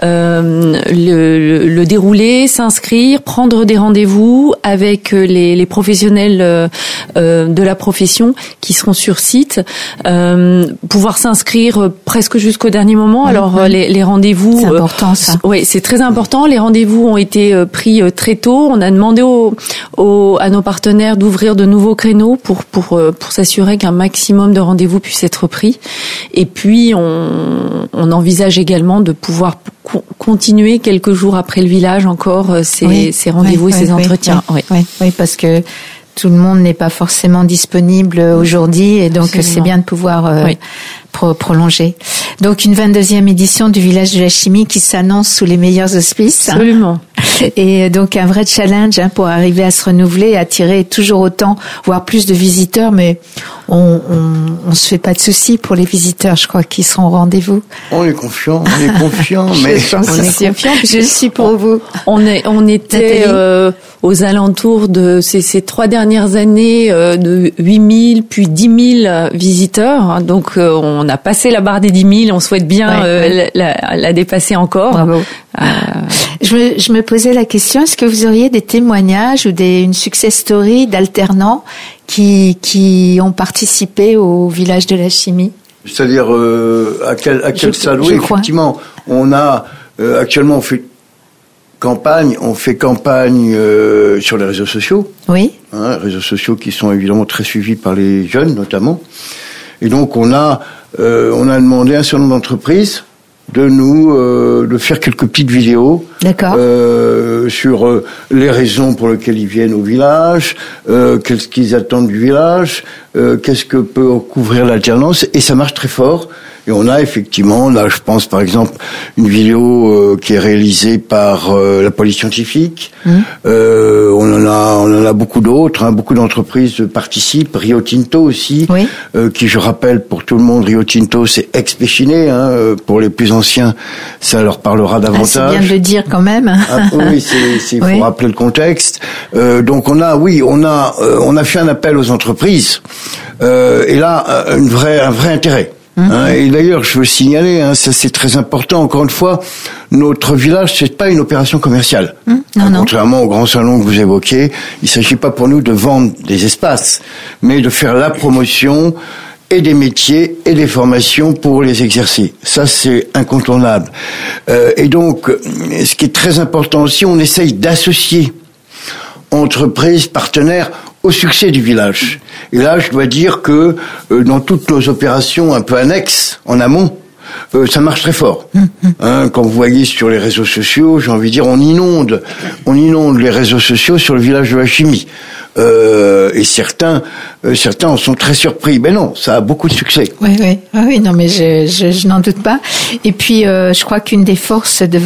le déroulé, s'inscrire, prendre des rendez-vous avec les professionnels de la profession qui seront sur site, pouvoir s'inscrire presque jusqu'au dernier moment. Alors les rendez-vous, c'est important ça. Oui, c'est très important. Les rendez-vous ont été pris très tôt. On a demandé à nos partenaires d'ouvrir de nouveaux créneaux pour s'assurer qu'un maximum de rendez-vous puisse être pris. Et puis on envisage également de pouvoir continuer quelques jours après le village encore ces rendez-vous et ces entretiens. Oui, parce que tout le monde n'est pas forcément disponible aujourd'hui et donc c'est bien de pouvoir prolonger. Donc une 22e édition du village de la chimie qui s'annonce sous les meilleurs auspices. Absolument. Et donc un vrai challenge pour arriver à se renouveler, attirer toujours autant, voire plus de visiteurs. Mais on se fait pas de soucis pour les visiteurs. Je crois qu'ils seront au rendez-vous. On est confiant, mais je le suis pour vous. On était aux alentours de ces 3 dernières années de 8 000 puis 10 000 visiteurs. Donc on a passé la barre des 10 000. On souhaite bien la dépasser encore. Bravo. Je me posais la question, est-ce que vous auriez des témoignages ou une success story d'alternants qui ont participé au village de la chimie? C'est-à-dire à quel stade? Oui, effectivement, on a actuellement on fait campagne sur les réseaux sociaux. Oui. Réseaux sociaux qui sont évidemment très suivis par les jeunes notamment. Et donc on a demandé à un certain nombre d'entreprises de faire quelques petites vidéos. D'accord. Sur les raisons pour lesquelles ils viennent au village, qu'est-ce qu'ils attendent du village, qu'est-ce que peut couvrir l'alternance, et ça marche très fort. Et on a effectivement, là je pense par exemple, une vidéo qui est réalisée par la police scientifique. On en a beaucoup d'autres, beaucoup d'entreprises participent, Rio Tinto aussi, oui. Qui, je rappelle pour tout le monde, Rio Tinto c'est ex-Péchiné, pour les plus anciens ça leur parlera davantage. C'est bien de le dire quand même. Oui, faut rappeler le contexte. Donc on a fait un appel aux entreprises, et là un vrai intérêt. Et d'ailleurs, je veux signaler, ça c'est très important. Encore une fois, notre village, c'est pas une opération commerciale. Contrairement au grand salon que vous évoquez, il s'agit pas pour nous de vendre des espaces, mais de faire la promotion et des métiers et des formations pour les exercer. Ça, c'est incontournable. Et donc, ce qui est très important aussi, on essaye d'associer entreprises, partenaires au succès du village. Et là, je dois dire que dans toutes nos opérations un peu annexes, en amont, ça marche très fort. Quand vous voyez sur les réseaux sociaux, j'ai envie de dire, on inonde les réseaux sociaux sur le village de la chimie. Et certains en sont très surpris. Mais non, ça a beaucoup de succès. Oui, non, mais je n'en doute pas. Et puis, je crois qu'une des forces de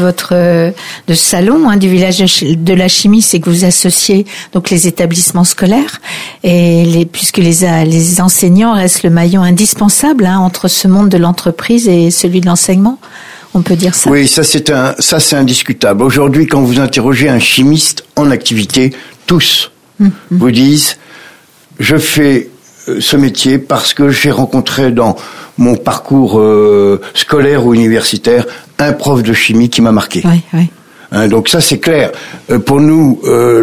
de ce salon, du village de la chimie, c'est que vous associez donc les établissements scolaires et puisque les enseignants restent le maillon indispensable entre ce monde de l'entreprise et celui de l'enseignement. On peut dire ça. Oui, ça c'est indiscutable. Aujourd'hui, quand vous interrogez un chimiste en activité, tous vous disent, je fais ce métier parce que j'ai rencontré dans mon parcours scolaire ou universitaire un prof de chimie qui m'a marqué. Oui. Donc ça c'est clair. Pour nous,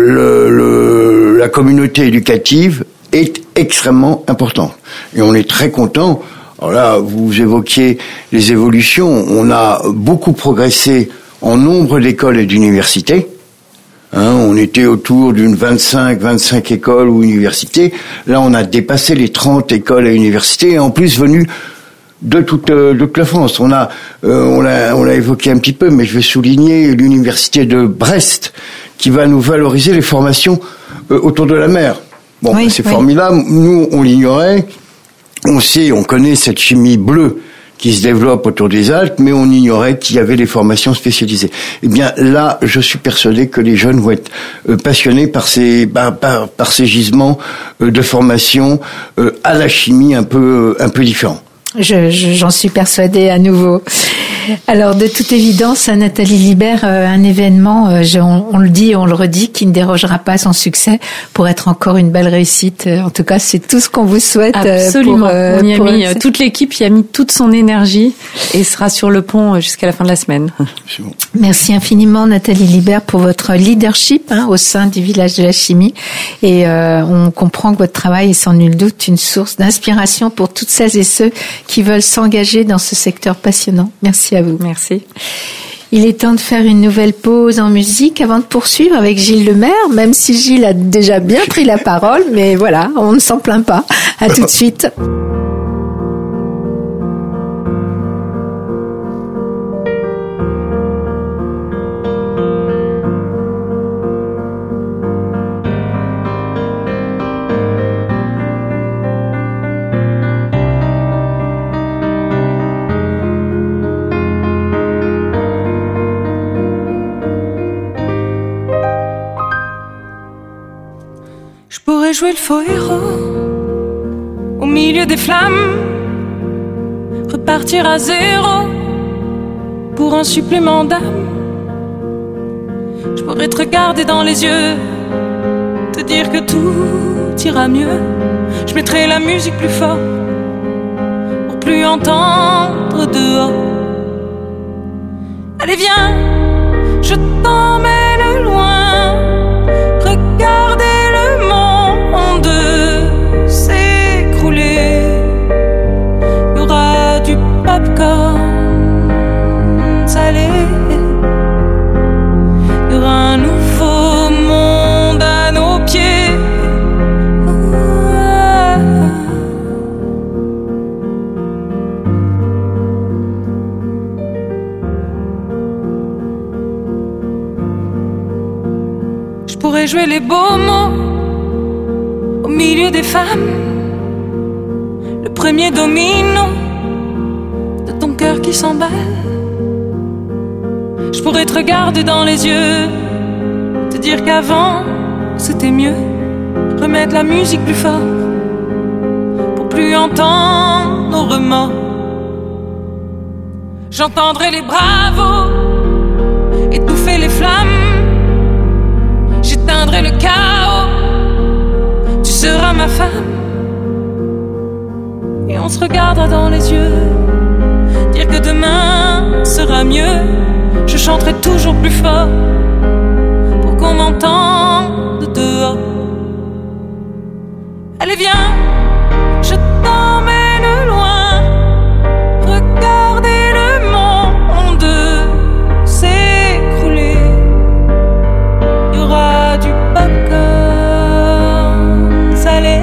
la communauté éducative est extrêmement importante. Et on est très content. Alors là, vous évoquiez les évolutions. On a beaucoup progressé en nombre d'écoles et d'universités. On était autour d'une 25 écoles ou universités. Là, on a dépassé les 30 écoles et universités, et en plus venues de toute la France. On l'a évoqué un petit peu, mais je vais souligner l'université de Brest, qui va nous valoriser les formations autour de la mer. Bon, c'est formidable. Nous, on l'ignorait. On connaît cette chimie bleue qui se développe autour des Alpes, mais on ignorait qu'il y avait des formations spécialisées. Eh bien, là, je suis persuadé que les jeunes vont être passionnés par ces gisements de formation à la chimie un peu différents. J'en suis persuadée à nouveau. Alors, de toute évidence, Nathalie Libert, un événement, on le dit et on le redit, qui ne dérogera pas à son succès pour être encore une belle réussite. En tout cas, c'est tout ce qu'on vous souhaite. Absolument. Toute l'équipe y a mis toute son énergie et sera sur le pont jusqu'à la fin de la semaine. Bon. Merci infiniment, Nathalie Libert, pour votre leadership au sein du village de la chimie. Et on comprend que votre travail est sans nul doute une source d'inspiration pour toutes celles et ceux qui veulent s'engager dans ce secteur passionnant. Merci à vous. Merci. Il est temps de faire une nouvelle pause en musique avant de poursuivre avec Gilles Lemaire, même si Gilles a déjà bien pris la parole, mais voilà, on ne s'en plaint pas. À tout de suite. pourrais jouer le faux héros au milieu des flammes, repartir à zéro pour un supplément d'âme. Je pourrais te regarder dans les yeux, te dire que tout ira mieux. Je mettrai la musique plus fort pour plus entendre dehors. Allez viens, je t'emmène loin, regarder le monde s'écrouler. Il y aura du popcorn salé, il y aura un nouveau monde à nos pieds. Je pourrais jouer les beaux mots au milieu des femmes, le premier domino de ton cœur qui s'emballe. Je pourrais te regarder dans les yeux, te dire qu'avant c'était mieux, remettre la musique plus fort pour plus entendre nos remords. J'entendrai les bravos étouffer les flammes, j'éteindrai le chaos, tu seras ma femme. Et on se regardera dans les yeux, dire que demain sera mieux. Je chanterai toujours plus fort pour qu'on m'entende dehors. Allez viens, je t'emmène loin, regarder le monde s'écrouler. Il y aura du popcorn salé,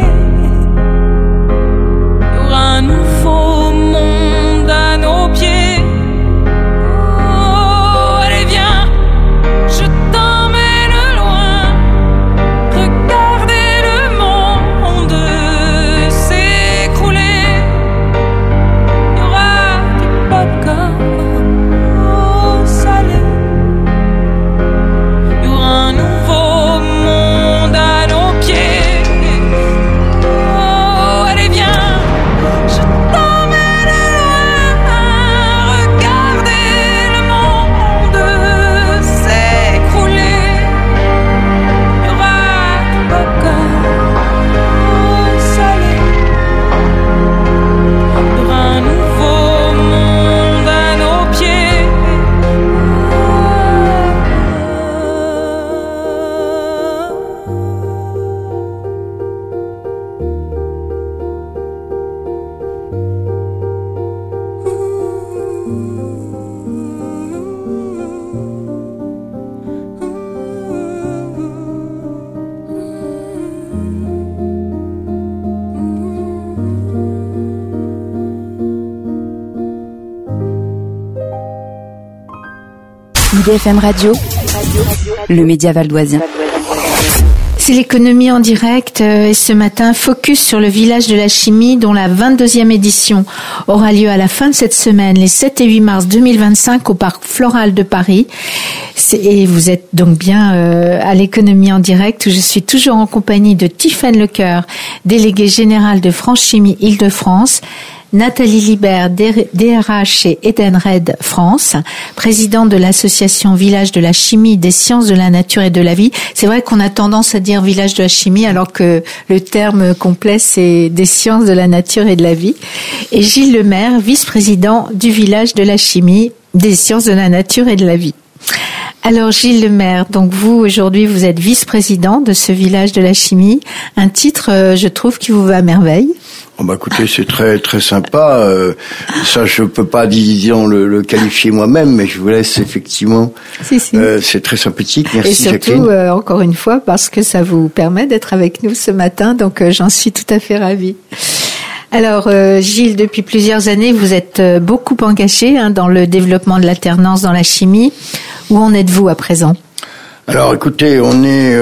il y aura un nouveau monde à nos pieds. IDFM Radio, le média valdoisien. C'est l'économie en direct et ce matin, focus sur le village de la chimie dont la 22e édition aura lieu à la fin de cette semaine, les 7 et 8 mars 2025 au Parc Floral de Paris. Et vous êtes donc bien à l'économie en direct où je suis toujours en compagnie de Tiffaine Lecoeur, déléguée générale de France Chimie Île-de-France, Nathalie Libert, DRH chez Edenred France, présidente de l'association Village de la Chimie, des Sciences de la Nature et de la Vie. C'est vrai qu'on a tendance à dire Village de la Chimie alors que le terme complet c'est des Sciences de la Nature et de la Vie. Et Gilles Lemaire, vice-président du Village de la Chimie, des Sciences de la Nature et de la Vie. Alors Gilles Lemaire, donc vous aujourd'hui vous êtes vice-président de ce Village de la Chimie, un titre je trouve qui vous va à merveille. Oh bah écoutez, c'est très très sympa. Ça, je peux pas disons le qualifier moi-même, mais je vous laisse effectivement. Si. C'est très sympathique. Merci. Et surtout, encore une fois, parce que ça vous permet d'être avec nous ce matin, donc j'en suis tout à fait ravie. Alors Gilles, depuis plusieurs années, vous êtes beaucoup engagé dans le développement de l'alternance dans la chimie. Où en êtes-vous à présent ? Alors écoutez, on est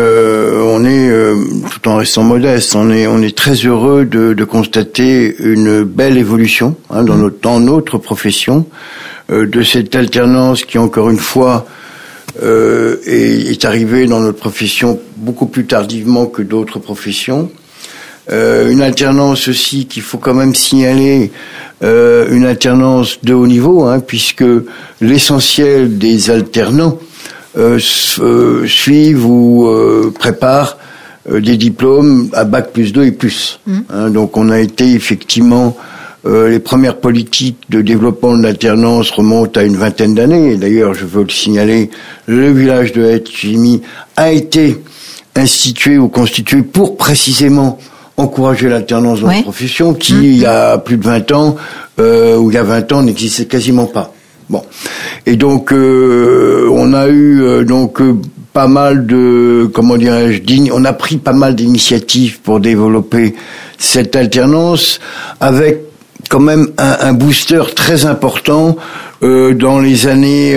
tout en restant modeste, on est très heureux de constater une belle évolution dans notre profession, de cette alternance qui encore une fois et est arrivé dans notre profession beaucoup plus tardivement que d'autres professions. Une alternance aussi qu'il faut quand même signaler, une alternance de haut niveau, puisque l'essentiel des alternants suivent ou préparent des diplômes à Bac+2 et plus. Donc on a été effectivement, les premières politiques de développement de l'alternance remontent à une vingtaine d'années. Et d'ailleurs, je veux le signaler, le village de Haite-Chimie a été institué ou constitué pour précisément encourager l'alternance dans la profession qui, il y a plus de 20 ans, ou il y a 20 ans, n'existait quasiment pas. Bon. Et donc, on a eu, pas mal de, on a pris pas mal d'initiatives pour développer cette alternance avec quand même un booster très important, dans les années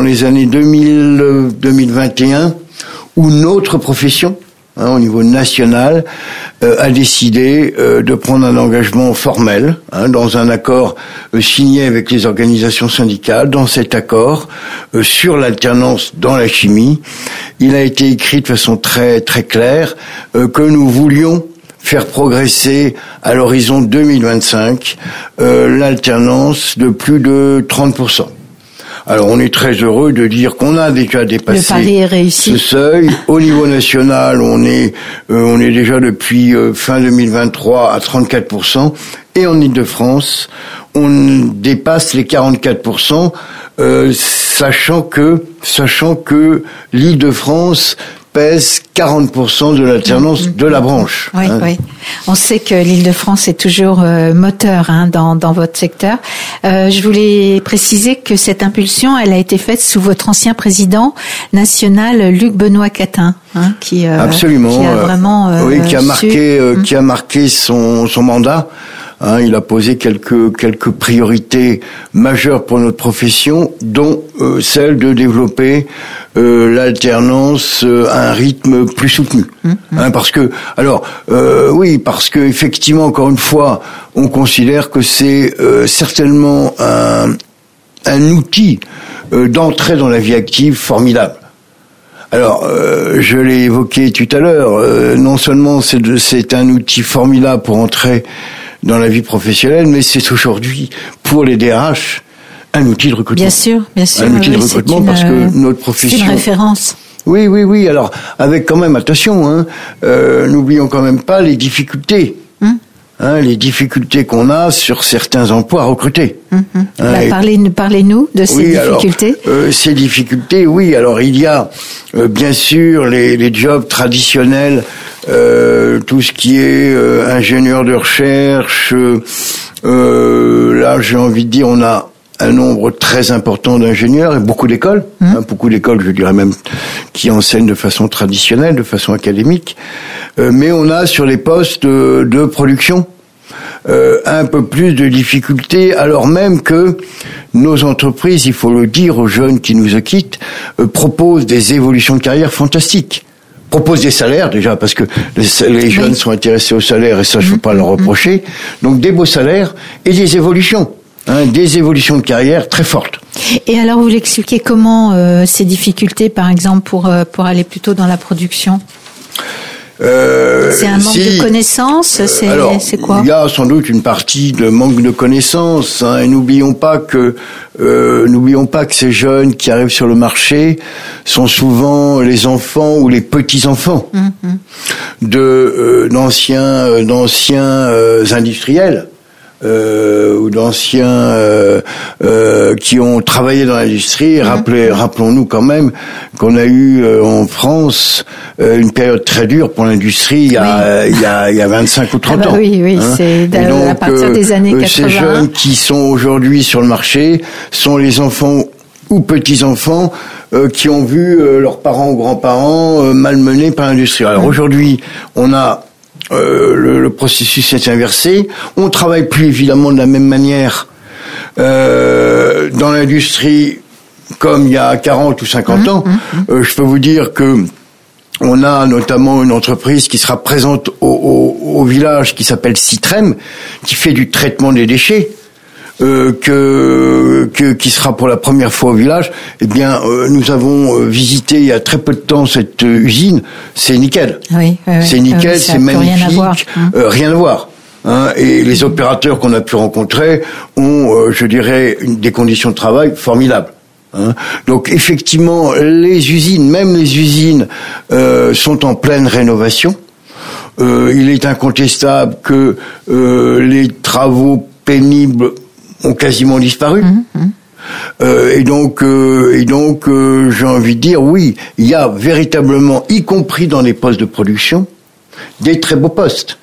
2021, où notre profession, au niveau national, a décidé de prendre un engagement formel, dans un accord signé avec les organisations syndicales. Dans cet accord, sur l'alternance dans la chimie, il a été écrit de façon très très claire que nous voulions faire progresser à l'horizon 2025 l'alternance de plus de 30%. Alors, on est très heureux de dire qu'on a déjà dépassé ce seuil. Au niveau national, on est déjà depuis fin 2023 à 34%. Et en Île-de-France, on dépasse les 44%, sachant que l'Île-de-France pèse 40% de l'alternance de la branche. Oui, oui. On sait que l'Île-de-France est toujours moteur dans votre secteur. Je voulais préciser que cette impulsion, elle a été faite sous votre ancien président national, Luc Benoît Catin, qui absolument, qui a vraiment qui a marqué son mandat. Il a posé quelques priorités majeures pour notre profession, dont celle de développer l'alternance à un rythme plus soutenu. Parce que effectivement, encore une fois, on considère que c'est certainement un outil d'entrée dans la vie active formidable. Alors, je l'ai évoqué tout à l'heure, non seulement c'est un outil formidable pour entrer dans la vie professionnelle, mais c'est aujourd'hui, pour les DRH, un outil de recrutement. Bien sûr. Un outil de recrutement parce que notre profession... C'est une référence. Oui. Alors, avec quand même, attention, n'oublions quand même pas les difficultés. Les difficultés qu'on a sur certains emplois à recruter. Parlez-nous de ces difficultés. Alors, ces difficultés, oui. Alors, il y a bien sûr les jobs traditionnels, tout ce qui est ingénieur de recherche. Là, j'ai envie de dire, on a un nombre très important d'ingénieurs et beaucoup d'écoles, je dirais même, qui enseignent de façon traditionnelle, de façon académique. Mais on a sur les postes de production un peu plus de difficultés, alors même que nos entreprises, il faut le dire aux jeunes qui nous quittent, proposent des évolutions de carrière fantastiques. Proposent des salaires déjà, parce que les jeunes sont intéressés aux salaires et ça, je ne peux pas leur reprocher. Donc des beaux salaires et des évolutions. Des évolutions de carrière très fortes. Et alors, vous l'expliquez comment ces difficultés, par exemple, pour aller plutôt dans la production? C'est un manque de connaissances, c'est quoi? Il y a sans doute une partie de manque de connaissances, et n'oublions pas que ces jeunes qui arrivent sur le marché sont souvent les enfants ou les petits-enfants d'anciens industriels. Ou d'anciens qui ont travaillé dans l'industrie. Rappelons-nous quand même qu'on a eu en France une période très dure pour l'industrie il y a 25 ou 30 ans. Oui, c'est à partir des années 80. Ces jeunes qui sont aujourd'hui sur le marché sont les enfants ou petits-enfants qui ont vu leurs parents ou grands-parents malmenés par l'industrie. Alors aujourd'hui, on a le processus est inversé. On travaille plus évidemment de la même manière dans l'industrie comme il y a 40 ou 50 ans. Je peux vous dire que on a notamment une entreprise qui sera présente au village qui s'appelle Citrem, qui fait du traitement des déchets. qui sera pour la première fois au village, eh bien, nous avons visité il y a très peu de temps cette usine. C'est nickel. Oui, c'est nickel, c'est magnifique. Rien à voir. Et les opérateurs qu'on a pu rencontrer ont, je dirais, des conditions de travail formidables. Donc effectivement, les usines sont en pleine rénovation. Il est incontestable que les travaux pénibles ont quasiment disparu. Et donc, j'ai envie de dire, oui, il y a véritablement, y compris dans les postes de production, des très beaux postes.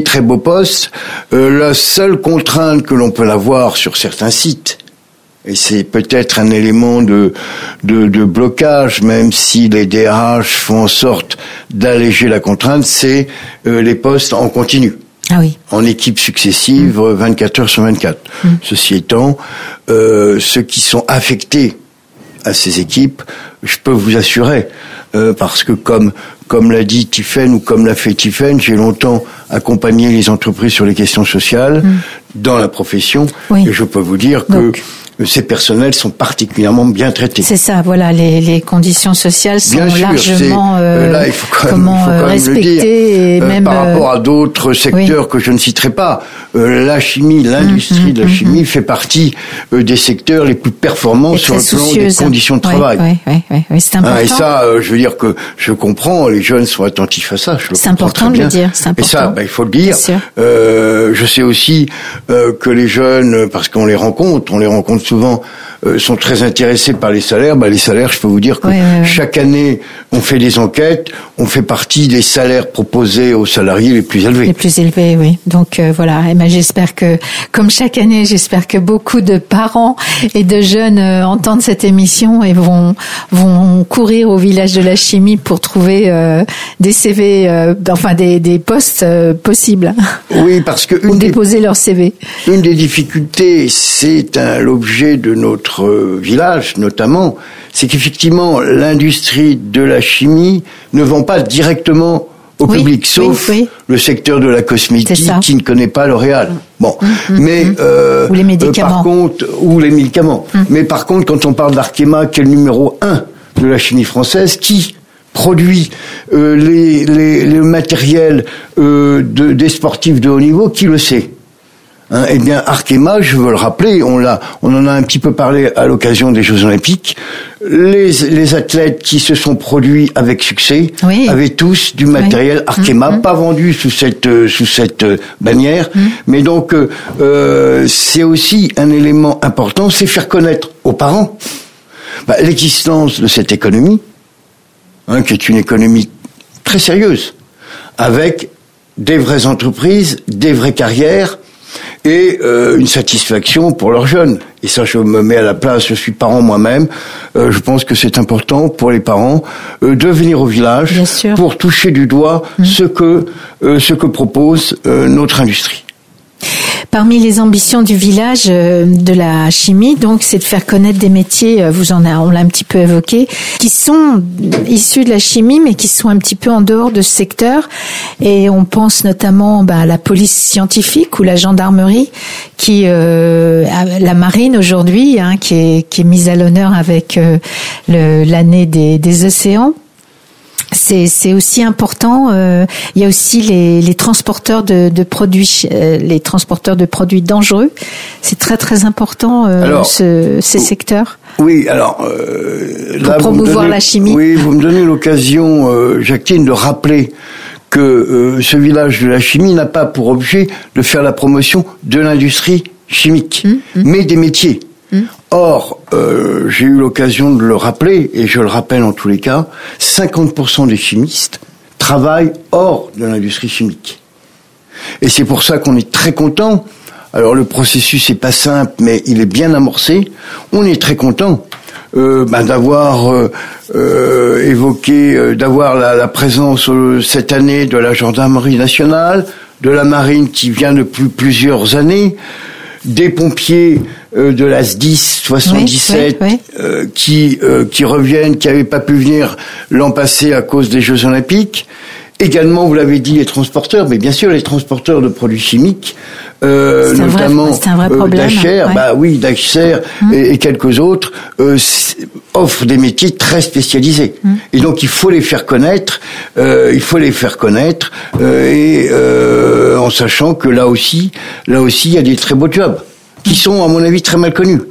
La seule contrainte que l'on peut avoir sur certains sites, et c'est peut-être un élément de blocage, même si les DRH font en sorte d'alléger la contrainte, c'est les postes en continu. Ah oui. En équipe successive, 24 heures sur 24. Ceci étant, ceux qui sont affectés à ces équipes, je peux vous assurer, parce que comme l'a dit Tiffaine ou comme l'a fait Tiffaine, j'ai longtemps accompagné les entreprises sur les questions sociales dans la profession, et je peux vous dire que ces personnels sont particulièrement bien traités. C'est ça, voilà, les conditions sociales sont largement là, il faut quand même respectées et même par rapport à d'autres secteurs que je ne citerai pas. La chimie, l'industrie de la chimie fait partie des secteurs les plus performants sur le plan des conditions de travail. Oui, c'est important. Et ça, je veux dire que je comprends, les jeunes sont attentifs à ça. C'est important de le dire, c'est important. Et ça, il faut le dire. Je sais aussi que les jeunes, parce qu'on les rencontre souvent, sont très intéressés par les salaires. Les salaires, je peux vous dire que chaque année, on fait des enquêtes, on fait partie des salaires proposés aux salariés les plus élevés. Les plus élevés, oui. Donc voilà. Et j'espère que, comme chaque année, j'espère que beaucoup de parents et de jeunes entendent cette émission et vont courir au village de la chimie pour trouver des CV, des postes possibles. Oui, parce que ou déposer leur CV. Une des difficultés, c'est l'objet de notre village, notamment, c'est qu'effectivement, l'industrie de la chimie ne vend pas directement au public, sauf le secteur de la cosmétique qui ne connaît pas L'Oréal. Bon, mais ou les médicaments. Par contre, ou les médicaments. Mais par contre, quand on parle d'Arkema, qui est le numéro 1 de la chimie française, qui produit le matériel des sportifs de haut niveau, qui le sait? Eh bien, Arkema, je veux le rappeler, on en a un petit peu parlé à l'occasion des Jeux Olympiques. Les athlètes qui se sont produits avec succès avaient tous du matériel Arkema, pas vendu sous cette bannière, mais donc c'est aussi un élément important, c'est faire connaître aux parents l'existence de cette économie, qui est une économie très sérieuse, avec des vraies entreprises, des vraies carrières, et une satisfaction pour leurs jeunes. Et ça, je me mets à la place, je suis parent moi-même, je pense que c'est important pour les parents de venir au village pour toucher du doigt ce que propose notre industrie. Parmi les ambitions du village de la chimie, donc, c'est de faire connaître des métiers, on l'a un petit peu évoqué, qui sont issus de la chimie, mais qui sont un petit peu en dehors de ce secteur. Et on pense notamment à la police scientifique ou la gendarmerie, la marine aujourd'hui, qui est mise à l'honneur avec l'année des océans. C'est aussi important. Il y a aussi les transporteurs de produits, les transporteurs de produits dangereux. C'est très très important ces secteurs. Oui, alors pour promouvoir la chimie. Oui, vous me donnez l'occasion, Jacqueline, de rappeler que ce village de la chimie n'a pas pour objet de faire la promotion de l'industrie chimique, mais des métiers. Or, j'ai eu l'occasion de le rappeler, et je le rappelle en tous les cas, 50% des chimistes travaillent hors de l'industrie chimique. Et c'est pour ça qu'on est très content. Alors le processus n'est pas simple, mais il est bien amorcé. On est très content d'avoir évoqué, d'avoir la présence cette année de la gendarmerie nationale, de la marine qui vient depuis plusieurs années, des pompiers de la SDIS 77 qui reviennent, qui n'avaient pas pu venir l'an passé à cause des Jeux Olympiques, également, vous l'avez dit, les transporteurs, mais bien sûr les transporteurs de produits chimiques, notamment d'Acher, d'Acher et quelques autres, offrent des métiers très spécialisés. Et donc il faut les faire connaître, en sachant que là aussi, il y a des très beaux jobs qui sont, à mon avis, très mal connus.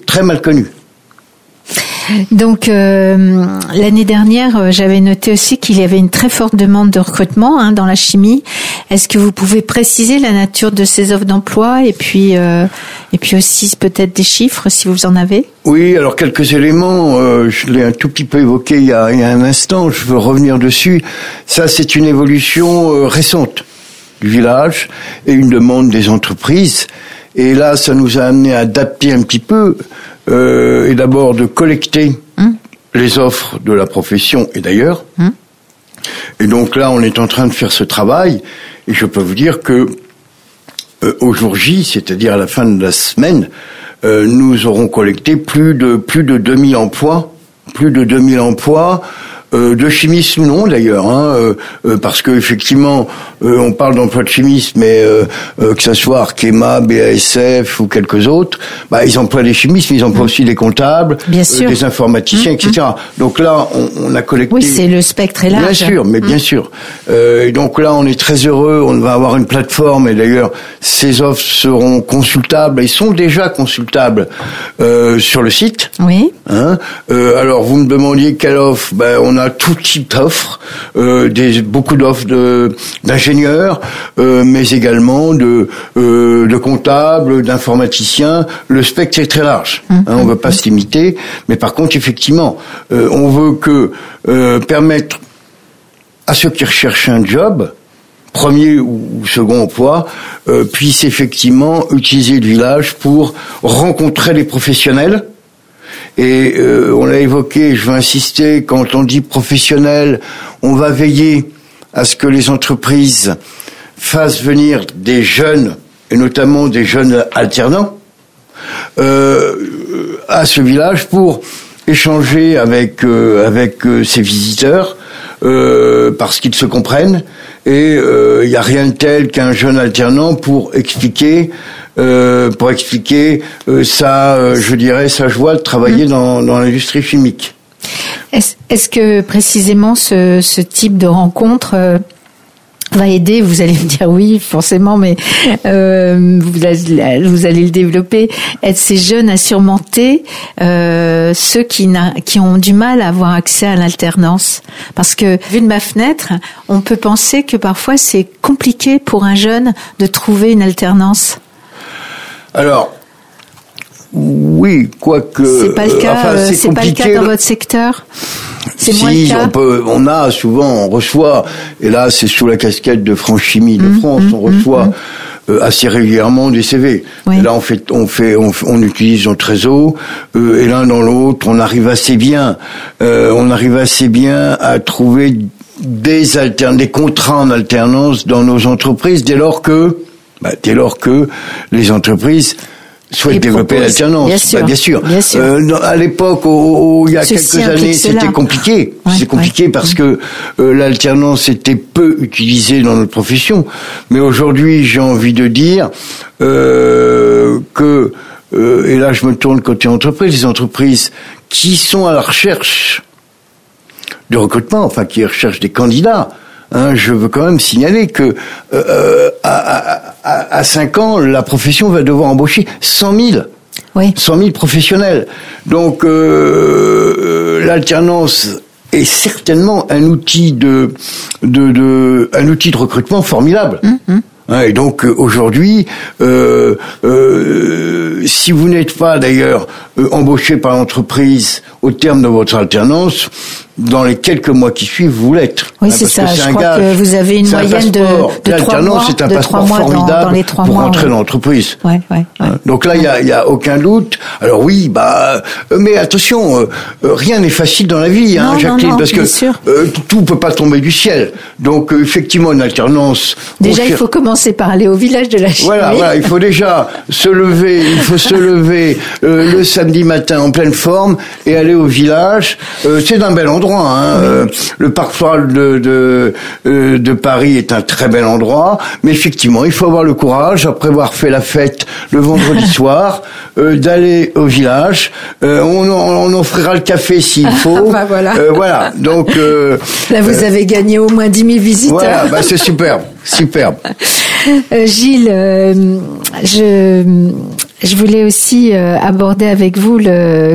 Donc l'année dernière, j'avais noté aussi qu'il y avait une très forte demande de recrutement dans la chimie. Est-ce que vous pouvez préciser la nature de ces offres d'emploi et puis aussi peut-être des chiffres si vous en avez? Oui, alors quelques éléments. Je l'ai un tout petit peu évoqué il y a un instant. Je veux revenir dessus. Ça, c'est une évolution récente du village et une demande des entreprises. Et là, ça nous a amené à adapter un petit peu. Et d'abord de collecter les offres de la profession et d'ailleurs. Et donc là, on est en train de faire ce travail. Et je peux vous dire que au jour J, c'est-à-dire à la fin de la semaine, nous aurons collecté plus de 2000 emplois. De chimistes ou non d'ailleurs, parce que effectivement, on parle d'emploi de chimistes, mais que ça soit Arkema, BASF ou quelques autres, ils emploient des chimistes, mais ils emploient aussi des comptables, des informaticiens, etc. Donc là, on a collecté. Oui, c'est le spectre est large. Bien sûr. Et donc là, on est très heureux. On va avoir une plateforme, et d'ailleurs, ces offres seront consultables. Ils sont déjà consultables sur le site. Oui. Alors, vous me demandiez quelle offre. On a tout type d'offres, beaucoup d'offres d'ingénieurs, mais également de comptables, d'informaticiens. Le spectre est très large. On ne veut pas se limiter, mais par contre, effectivement, on veut permettre à ceux qui recherchent un job, premier ou second emploi, puissent effectivement utiliser le village pour rencontrer les professionnels. Et on l'a évoqué, je veux insister, quand on dit professionnel, on va veiller à ce que les entreprises fassent venir des jeunes, et notamment des jeunes alternants, à ce village pour échanger avec ces visiteurs, parce qu'ils se comprennent. Et il n'y a rien de tel qu'un jeune alternant pour expliquer sa joie de travailler dans l'industrie chimique. Est-ce que précisément ce type de rencontre va aider, vous allez me dire oui, forcément, mais vous allez le développer, être ces jeunes à surmonter ceux qui ont du mal à avoir accès à l'alternance. Parce que, vu de ma fenêtre, on peut penser que parfois c'est compliqué pour un jeune de trouver une alternance. Alors, oui, quoique... C'est pas le cas, c'est pas le cas dans votre secteur? C'est moins le cas. On reçoit, et là c'est sous la casquette de France Chimie de France, on reçoit assez régulièrement des CV. Oui. Et là on utilise notre réseau, et l'un dans l'autre, on arrive assez bien à trouver des contrats en alternance dans nos entreprises dès lors que les entreprises souhaitent développer l'alternance. Bien sûr. À l'époque, il y a quelques années, c'était compliqué. C'est compliqué parce que l'alternance était peu utilisée dans notre profession. Mais aujourd'hui, j'ai envie de dire que, et là je me tourne côté entreprise, les entreprises qui sont à la recherche de recrutement, enfin qui recherchent des candidats, je veux quand même signaler que à 5 ans, la profession va devoir embaucher 100 000 professionnels. Donc l'alternance est certainement un outil de recrutement formidable. Et donc aujourd'hui, si vous n'êtes pas d'ailleurs embauché par l'entreprise au terme de votre alternance, dans les quelques mois qui suivent, vous l'êtes. Oui, c'est ça. Je crois que vous avez une moyenne de 3 mois. C'est un passeport formidable dans les 3 mois, pour entrer dans l'entreprise. Ouais. Donc là, il y a aucun doute. Alors oui, mais attention, rien n'est facile dans la vie, Jacqueline, parce que tout peut pas tomber du ciel. Donc effectivement, une alternance. Déjà, il faut commencer par aller au village de la chimie. Voilà, il faut déjà se lever le samedi matin en pleine forme et aller d'aller au village. C'est un bel endroit. Hein. Le parc floral de Paris est un très bel endroit, mais effectivement, il faut avoir le courage, après avoir fait la fête le vendredi soir, d'aller au village. On offrira le café s'il faut. Voilà. Voilà. Donc là, vous avez gagné au moins 10 000 visiteurs. Voilà, c'est superbe. Gilles, je voulais aussi aborder avec vous le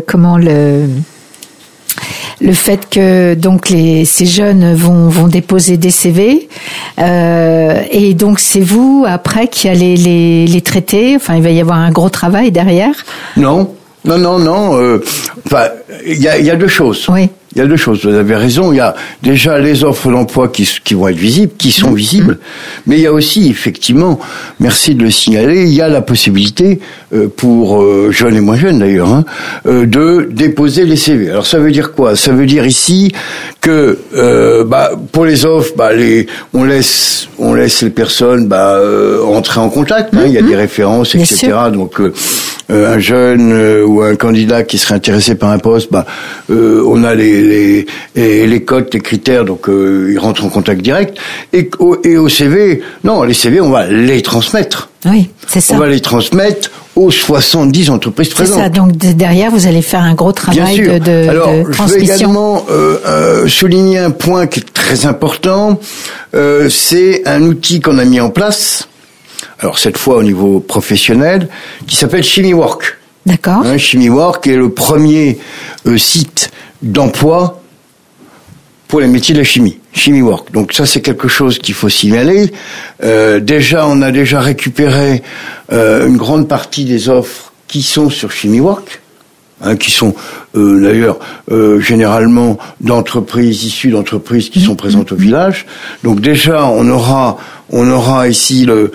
fait que donc ces jeunes vont déposer des CV et donc c'est vous après qui allez les traiter. Enfin, il va y avoir un gros travail derrière. Non. Enfin, il y a deux choses. Oui. Il y a deux choses. Vous avez raison. Il y a déjà les offres d'emploi qui vont être visibles, qui sont visibles. Mais il y a aussi, effectivement, merci de le signaler, il y a la possibilité, pour jeunes et moins jeunes d'ailleurs, de déposer les CV. Alors ça veut dire quoi? Ça veut dire ici que, pour les offres, on laisse les personnes, entrer en contact. Il y a des références, etc. Donc, un jeune ou un candidat qui serait intéressé par un poste, on a les codes, les critères, donc il rentre en contact direct. Et au CV, non, les CV, on va les transmettre. Oui, c'est ça. On va les transmettre aux 70 entreprises présentes. C'est ça. Donc derrière, vous allez faire un gros travail de transmission. Je vais également souligner un point qui est très important. C'est un outil qu'on a mis en place. Alors cette fois au niveau professionnel, qui s'appelle ChimieWork. D'accord. ChimieWork est le premier site d'emploi pour les métiers de la chimie. ChimieWork. Donc ça, c'est quelque chose qu'il faut signaler. On a déjà récupéré une grande partie des offres qui sont sur ChimieWork, qui sont d'ailleurs généralement issues d'entreprises qui sont présentes au village. Donc déjà, on aura ici le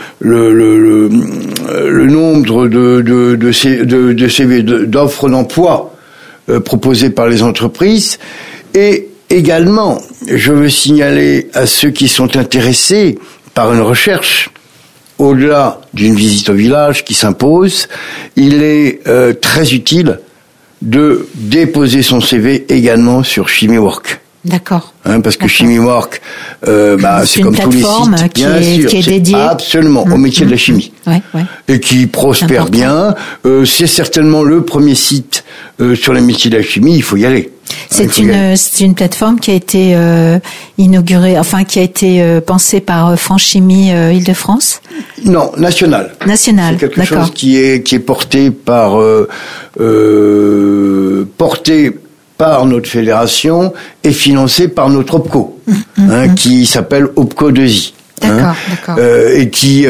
nombre de CV d'offres d'emploi proposées par les entreprises. Et également, je veux signaler à ceux qui sont intéressés par une recherche, au-delà d'une visite au village qui s'impose, il est très utile de déposer son CV également sur ChimieWork. D'accord. Parce que ChimieWork, c'est comme tous les sites, qui est dédiée. Absolument, au métier de la chimie. Ouais. Et qui prospère bien. C'est certainement le premier site sur les métiers de la chimie, il faut y aller. C'est une plateforme qui a été inaugurée, qui a été pensée par France Chimie Île-de-France. Non, nationale. Nationale, c'est quelque chose qui est porté par notre fédération et financé par notre OPCO, qui s'appelle OPCO 2I. D'accord. Et qui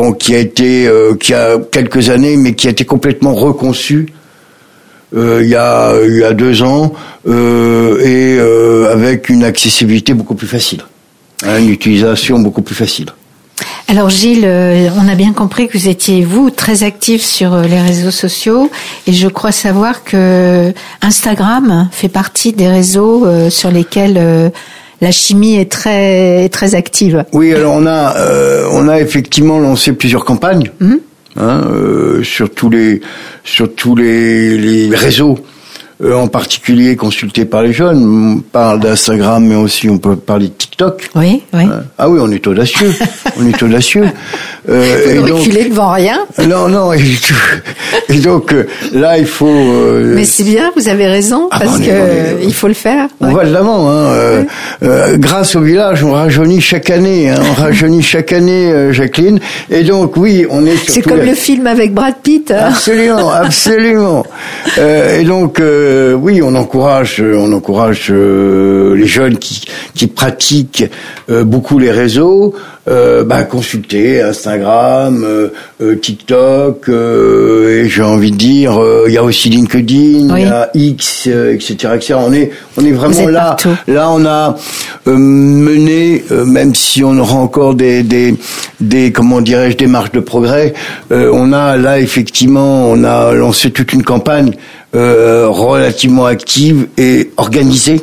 a quelques années, mais qui a été complètement reconçu il y a 2 ans, et avec une accessibilité beaucoup plus facile, une utilisation beaucoup plus facile. Alors Gilles, on a bien compris que vous étiez, très actif sur les réseaux sociaux, et je crois savoir que Instagram fait partie des réseaux sur lesquels la chimie est très, très active. Oui, alors on a effectivement lancé plusieurs campagnes. Sur tous les réseaux, en particulier consultés par les jeunes. On parle d'Instagram, mais aussi on peut parler de TikTok. Oui. Ah oui, on est audacieux. Vous ne reculez devant rien. Non. Et donc là, il faut. Mais c'est bien, vous avez raison, parce que il faut le faire. On va de l'avant. Grâce au village, on rajeunit chaque année. Jacqueline. Et donc oui, on est. C'est comme le film avec Brad Pitt. Absolument. Et donc oui, on encourage les jeunes qui pratiquent beaucoup les réseaux, consulter Instagram, TikTok, et j'ai envie de dire, il y a aussi LinkedIn, il y a X, etc. On est vraiment là. Partout. Là, on a mené, même si on aura encore des des marges de progrès. On a là effectivement, on a lancé toute une campagne relativement active et organisée.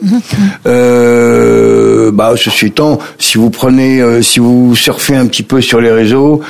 Ceci étant, si vous surfez un petit peu sur les réseaux,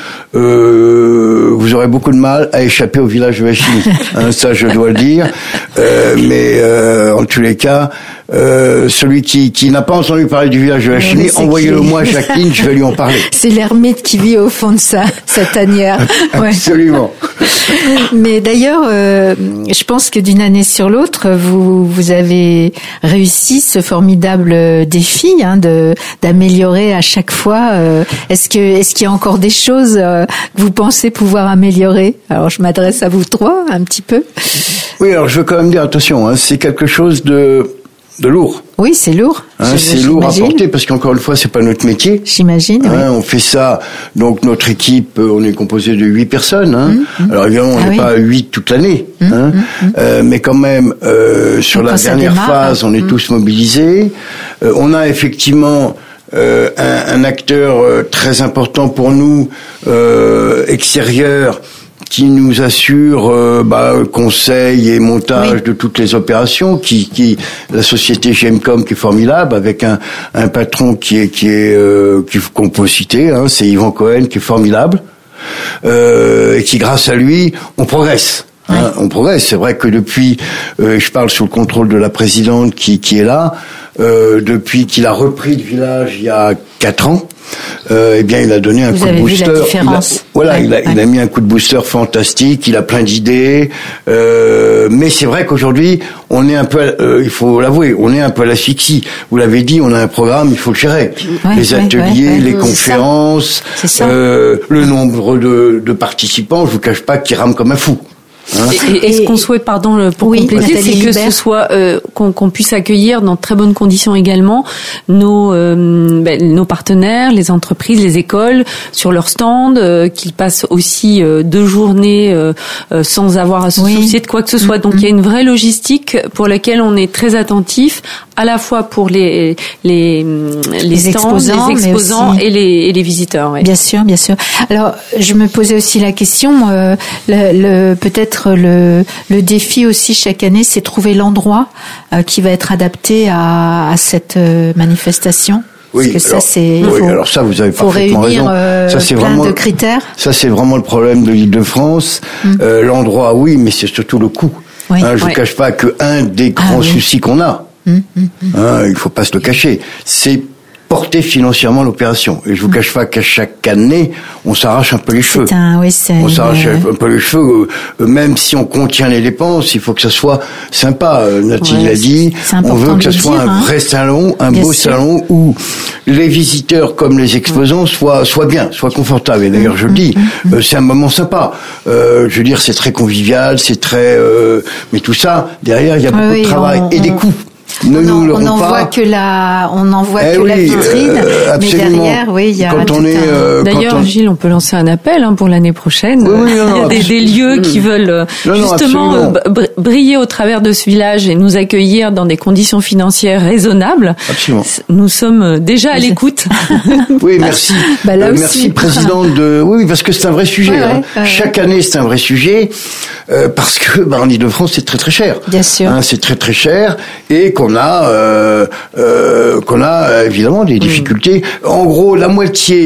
vous aurez beaucoup de mal à échapper au village de la chimie. Ça, je dois le dire. Mais en tous les cas, celui qui n'a pas entendu parler du village de la chimie, envoyez-le moi, Jacqueline, je vais lui en parler. C'est l'ermite qui vit au fond de ça, cette tanière. Ouais. Absolument. Mais d'ailleurs, je pense que d'une année sur l'autre, vous avez réussi ce formidable défi d'améliorer à chaque fois. Est-ce qu'il y a encore des choses que vous pensez pouvoir améliorer? Alors, je m'adresse à vous trois un petit peu. Oui, alors je veux quand même dire attention, c'est quelque chose de lourd. Oui, c'est lourd. C'est lourd à porter parce qu'encore une fois, c'est pas notre métier. J'imagine. Oui. On fait ça. Donc notre équipe, on est composé de 8 personnes. Alors évidemment, on n'est pas 8 toute l'année, mais quand même sur la dernière phase, on est tous mobilisés. On a effectivement un acteur très important pour nous extérieur, qui nous assure conseil et montage de toutes les opérations, qui la société GMCOM qui est formidable, avec un patron qu'on peut citer, c'est Yvan Cohen, qui est formidable, et qui grâce à lui on progresse. On progresse. C'est vrai que depuis, je parle sous le contrôle de la présidente qui est là, depuis qu'il a repris le village il y a 4 ans, il a donné un coup de booster. Vu la différence. Il a mis un coup de booster fantastique. Il a plein d'idées. Mais c'est vrai qu'aujourd'hui, on est un peu, il faut l'avouer, on est un peu à l'asphyxie. Vous l'avez dit, on a un programme, il faut le gérer. Les ateliers, les conférences, le nombre de participants. Je vous cache pas qu'ils rament comme un fou. Et ce qu'on souhaite, pour compléter, c'est que ce soit qu'on puisse accueillir dans de très bonnes conditions également nos partenaires, les entreprises, les écoles sur leur stand, qu'ils passent aussi 2 journées sans avoir à se soucier de quoi que ce soit. Donc il y a une vraie logistique pour laquelle on est très attentif, à la fois pour les stands, les exposants et les visiteurs. Bien sûr, bien sûr. Alors je me posais aussi la question, peut-être le défi aussi chaque année, c'est trouver l'endroit qui va être adapté à cette manifestation. Oui, parce que alors ça, vous avez parfaitement raison. Ça, c'est plein vraiment de critères. Ça, c'est vraiment le problème de l'Île-de-France. L'endroit, oui, mais c'est surtout le coût. Je ne cache pas qu'un des grands soucis qu'on a, il faut pas se le cacher, c'est porter financièrement l'opération. Et je vous cache pas qu'à chaque année, on s'arrache un peu les cheveux. On s'arrache un peu les cheveux. Même si on contient les dépenses, il faut que ça soit sympa. Nathalie l'a dit. On veut que ça soit un vrai salon, un beau salon où les visiteurs comme les exposants soient bien, soient confortables. Et d'ailleurs, je le dis, c'est un moment sympa. Je veux dire, c'est très convivial, c'est très... mais tout ça, derrière, il y a beaucoup de travail et des coûts. On n'en voit que la vitrine, mais derrière, il y a D'ailleurs, Gilles, on peut lancer un appel pour l'année prochaine. Il y a des lieux qui veulent justement briller au travers de ce village et nous accueillir dans des conditions financières raisonnables. Absolument. Nous sommes déjà à l'écoute. Oui, merci. Merci, présidente. Oui, parce que c'est un vrai sujet. Chaque année, c'est un vrai sujet. Parce que en Île-de-France, c'est très très cher. Bien sûr. C'est très très cher et qu'on a évidemment des difficultés. En gros, la moitié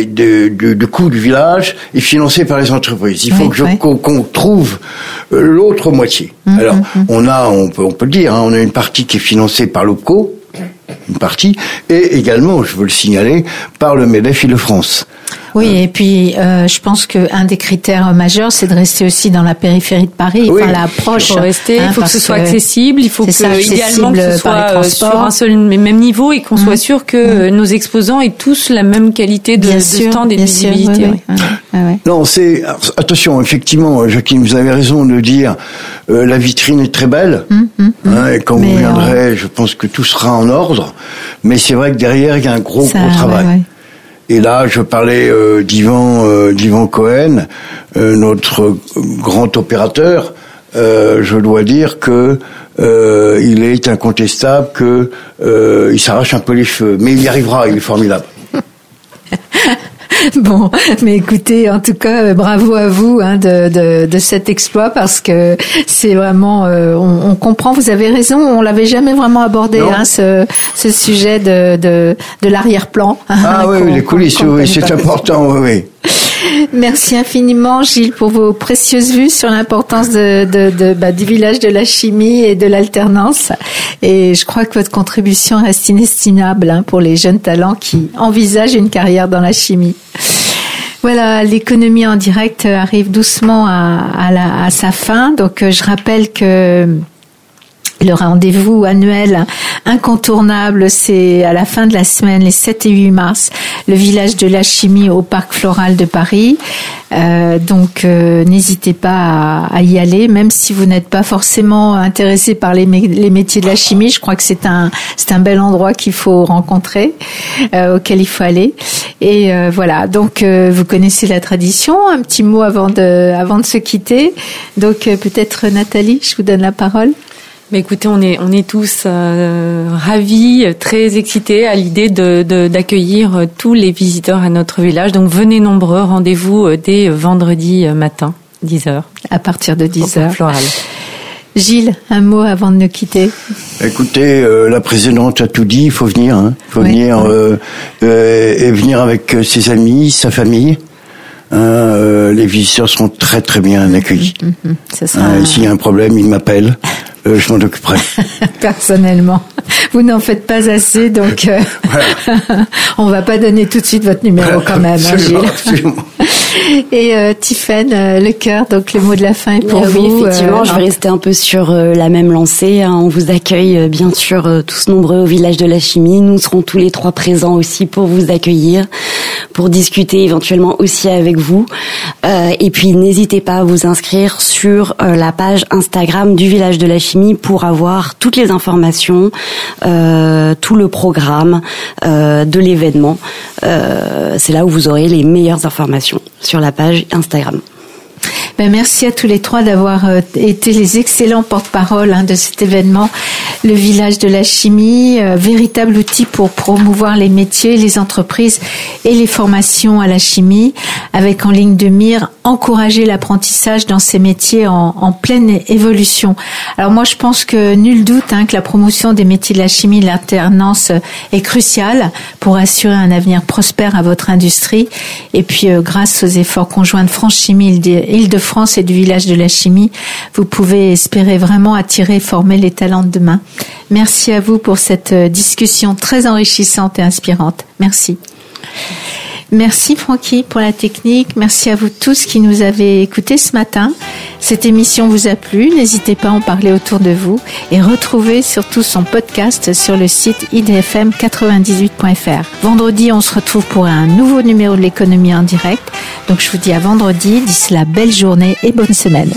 du coût du village est financé par les entreprises. Il faut qu'on trouve l'autre moitié. Alors, on peut le dire, on a une partie qui est financée par l'OPCO, une partie, et également, je veux le signaler, par le MEDEF Île-de-France. Oui, et puis je pense qu'un des critères majeurs, c'est de rester aussi dans la périphérie de Paris, l'approche. Il faut rester, il faut que ce soit accessible, il faut idéalement que ce soit sur un seul même niveau et qu'on soit sûr que nos exposants aient tous la même qualité de stand et de visibilité. Non, attention, effectivement, Jacqueline, vous avez raison de dire, la vitrine est très belle, et quand vous viendrez, je pense que tout sera en ordre, mais c'est vrai que derrière, il y a un gros travail. Et là, je parlais d'Yvan Cohen, notre grand opérateur. Je dois dire que il est incontestable que il s'arrache un peu les cheveux, mais il y arrivera. Il est formidable. Bon, mais écoutez, en tout cas, bravo à vous de cet exploit parce que c'est vraiment, on comprend. Vous avez raison, on l'avait jamais vraiment abordé ce sujet de l'arrière-plan. Oui, les coulisses, oui, c'est important, oui. Merci infiniment, Gilles, pour vos précieuses vues sur l'importance du village de la chimie et de l'alternance. Et je crois que votre contribution reste inestimable pour les jeunes talents qui envisagent une carrière dans la chimie. Voilà, l'économie en direct arrive doucement à sa fin. Donc, je rappelle que le rendez-vous annuel incontournable, c'est à la fin de la semaine, les 7 et 8 mars, le village de la chimie au Parc Floral de Paris. Donc, n'hésitez pas à y aller, même si vous n'êtes pas forcément intéressé par les métiers de la chimie. Je crois que c'est un bel endroit qu'il faut rencontrer, auquel il faut aller. Et voilà. Donc, vous connaissez la tradition. Un petit mot avant de se quitter. Donc, peut-être Nathalie, je vous donne la parole. Mais écoutez, on est tous ravis, très excités à l'idée d'accueillir tous les visiteurs à notre village. Donc venez nombreux, rendez-vous dès vendredi matin, 10h. À partir de 10h. Floral. Gilles, un mot avant de nous quitter. Écoutez, la présidente a tout dit, il faut venir. Il faut venir et venir avec ses amis, sa famille. Les visiteurs seront très très bien accueillis. S'il y a un problème, ils m'appellent. Je m'en occuperai. Personnellement, vous n'en faites pas assez, donc on va pas donner tout de suite votre numéro quand même, absolument, Gilles. Absolument. Et Tiffaine, le cœur, donc le mot de la fin est pour vous. Oui, effectivement, je vais rester un peu sur la même lancée. On vous accueille bien sûr tous nombreux au village de la chimie. Nous serons tous les 3 présents aussi pour vous accueillir, pour discuter éventuellement aussi avec vous. Et puis n'hésitez pas à vous inscrire sur la page Instagram du village de la chimie pour avoir toutes les informations, tout le programme de l'événement. C'est là où vous aurez les meilleures informations sur la page Instagram. Merci à tous les 3 d'avoir été les excellents porte-parole de cet événement, le village de la chimie, véritable outil pour promouvoir les métiers, les entreprises et les formations à la chimie, avec en ligne de mire encourager l'apprentissage dans ces métiers en pleine évolution. Alors moi je pense que nul doute que la promotion des métiers de la chimie, de l'alternance est cruciale pour assurer un avenir prospère à votre industrie. Et puis grâce aux efforts conjoints de France Chimie Île-de-France et du village de la chimie, vous pouvez espérer vraiment attirer et former les talents de demain. Merci à vous pour cette discussion très enrichissante et inspirante. Merci. Merci Francky pour la technique. Merci à vous tous qui nous avez écoutés ce matin. Cette émission vous a plu. N'hésitez pas à en parler autour de vous et retrouvez surtout son podcast sur le site idfm98.fr. Vendredi, on se retrouve pour un nouveau numéro de l'économie en direct. Donc je vous dis à vendredi. D'ici là, belle journée et bonne semaine.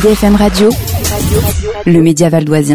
IDFM Radio, le média valdoisien.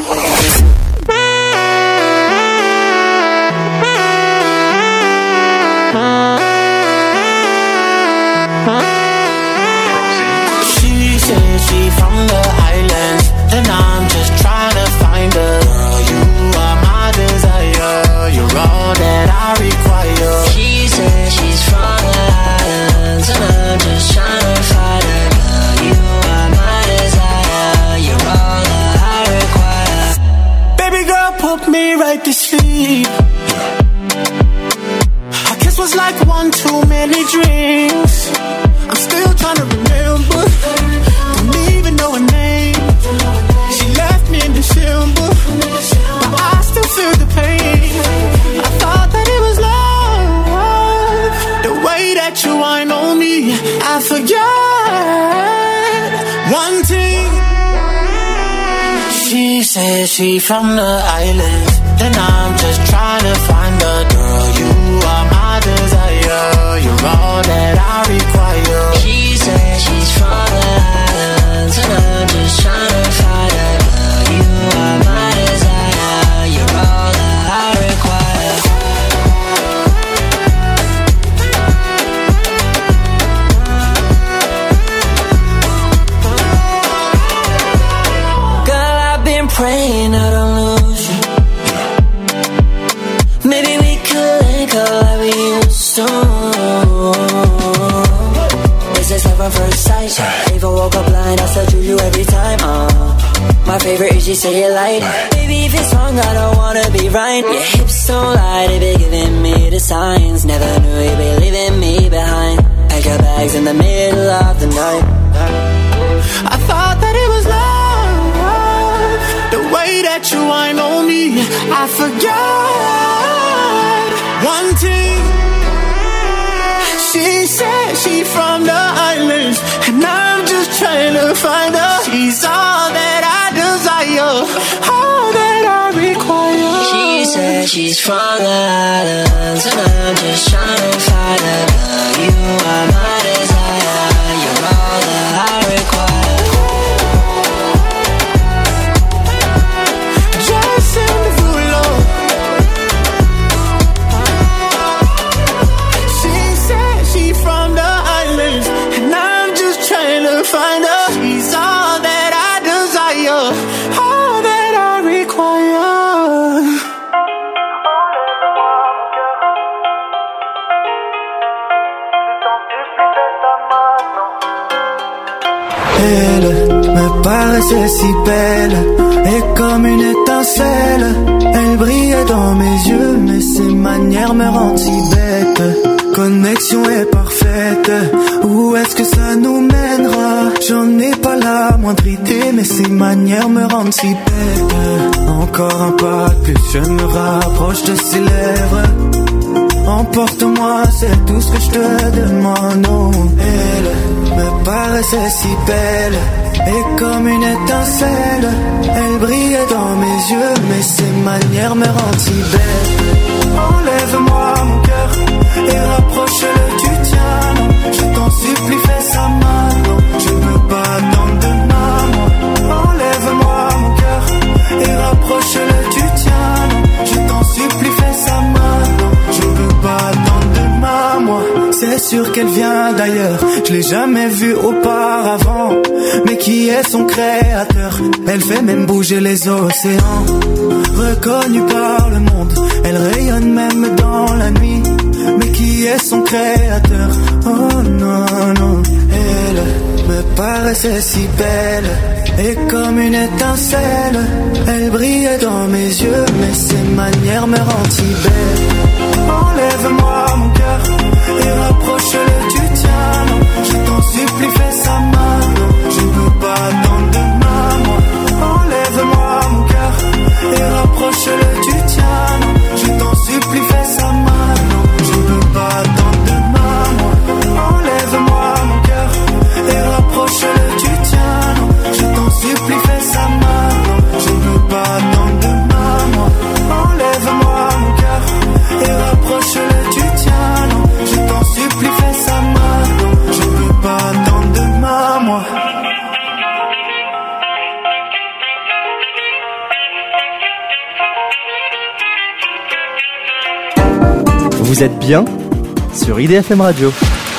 She says she from the islands, and I'm just trying to find her. Girl, you are my desire, you're all that I require. She says she's from the islands, and I'm just trying to find her. Girl, you are my desire, you're all that I require. Baby girl, put me right to sleep. Our kiss was like one too many drinks. I'm still trying to remember, don't even know her name. She left me in December, but I still feel the pain. I thought that it was love, the way that you whine on me. I forgot one thing. She says she from the islands, and I'm just trying to find her. Girl, you are my desire, you're all that I require. She says she's from the islands, and I'm just trying to find her. Girl, you are my desire, you're all that I require. Girl, I've been praying I don't lose you. Maybe we could link up like we used to. Is this love at first sight? If I woke up blind, I still choose you every time. My favorite is you say it light. Baby, if it's wrong, I don't wanna be right. Your hips don't lie, they be giving me the signs. Never knew you'd be leaving me behind. Pack your bags in the middle of the night. I thought that it was love, the way that you whine on me. I forgot one thing. She said she from the islands, and I'm just trying to find her. She's all that I desire, all that I require. She says she's from the islands, and I'm just trying to find her. Girl, you are my desire, you're all that I require. Just send the food, Lord. She said she from the islands, and I'm just trying to find her. She's all that I desire, all that I require. Elle me paraissait si belle, et comme une étincelle, elle brillait dans mes yeux, mais ses manières me rendent si bête. Connexion est parfaite, où est-ce que ça nous mènera? J'en ai pas la moindre idée, mais ses manières me rendent si bête. Encore un pas de plus, je me rapproche de ses lèvres. Emporte-moi, c'est tout ce que je te demande. Oh, elle me paraissait si belle, et comme une étincelle, elle brillait dans mes yeux, mais ses manières me rendent si belle. Enlève-moi mon cœur et rapproche-le du tien. Non, je t'en supplie, fais ça maintenant. Je ne peux pas attendre demain, moi. Enlève-moi mon cœur et rapproche-le du tien. Non, je t'en supplie, fais ça maintenant. Je ne peux pas attendre demain, moi. C'est sûr qu'elle vient d'ailleurs, je l'ai jamais vue auparavant. Mais qui est son créateur? Elle fait même bouger les océans. Reconnue par le monde, elle rayonne même dans la nuit. Mais qui est son créateur? Oh non, non. Elle me paraissait si belle, et comme une étincelle, elle brillait dans mes yeux, mais ses manières me rendent si belle. Enlève-moi mon cœur et rapproche-le du tien. Non, je t'en supplie, fais ça maintenant. Je ne peux pas attendre demain, moi. Enlève-moi mon cœur et rapproche-le du tien. Non, je t'en supplie, fais ça maintenant. Je ne peux pas attendre demain, moi. Enlève-moi mon cœur et rapproche-le du tien. Non, je t'en supplie, fais ça maintenant. Je ne peux pas attendre demain, moi. Enlève-moi mon cœur et rapproche-le Vous êtes bien sur IDFM Radio.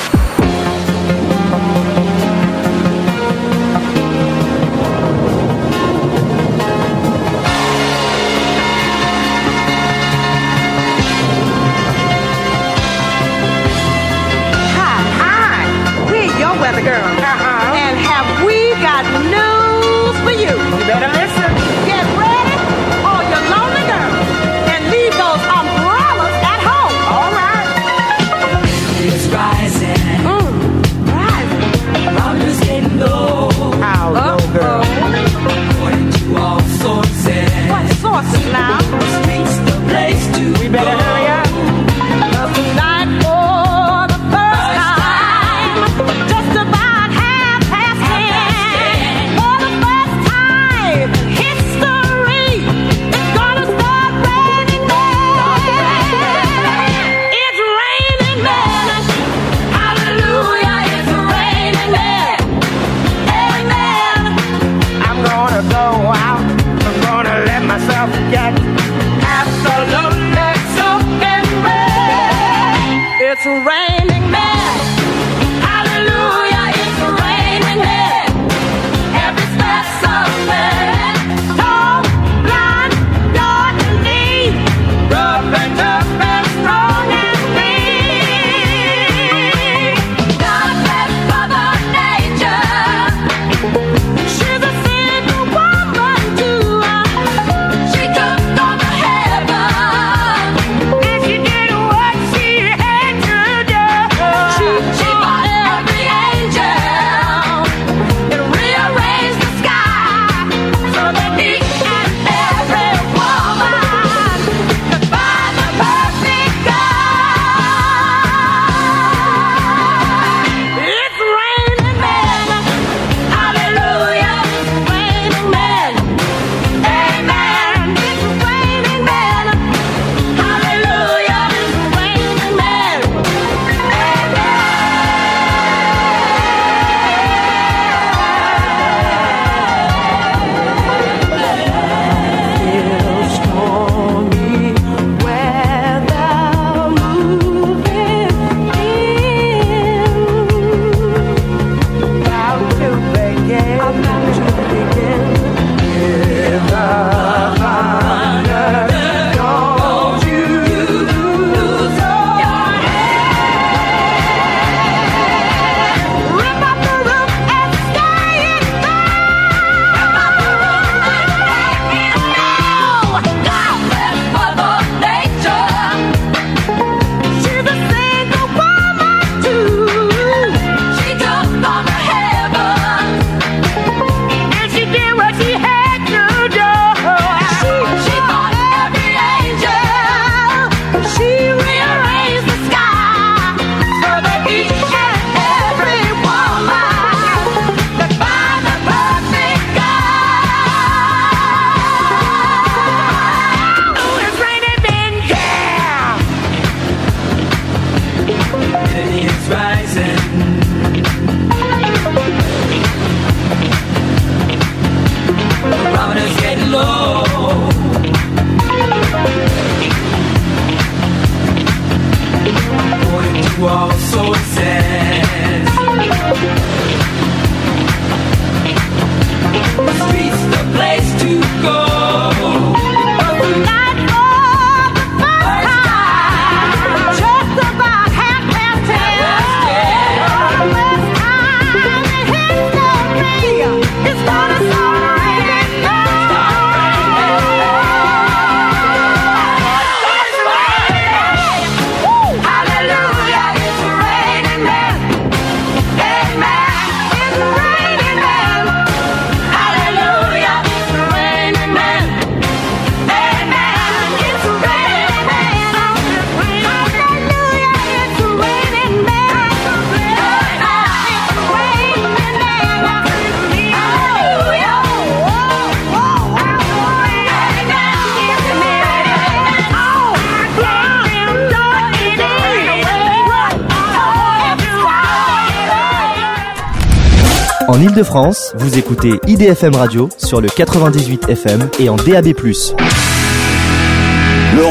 En Ile-de-France, vous écoutez IDFM Radio sur le 98 FM et en DAB+. Le rock est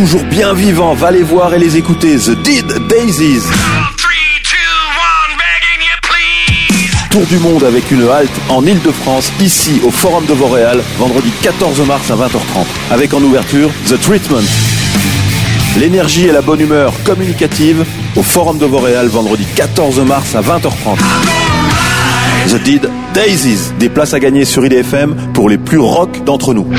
toujours bien vivants. Va les voir et les écouter. The Dead Daisies. Tour du monde avec une halte en Ile-de-France, ici au Forum de Vauréal, vendredi 14 mars à 20h30. Avec en ouverture The Treatment. L'énergie et la bonne humeur communicative au Forum de Vauréal, vendredi 14 mars à 20h30. The Dead Daisies, des places à gagner sur IDFM pour les plus rock d'entre nous.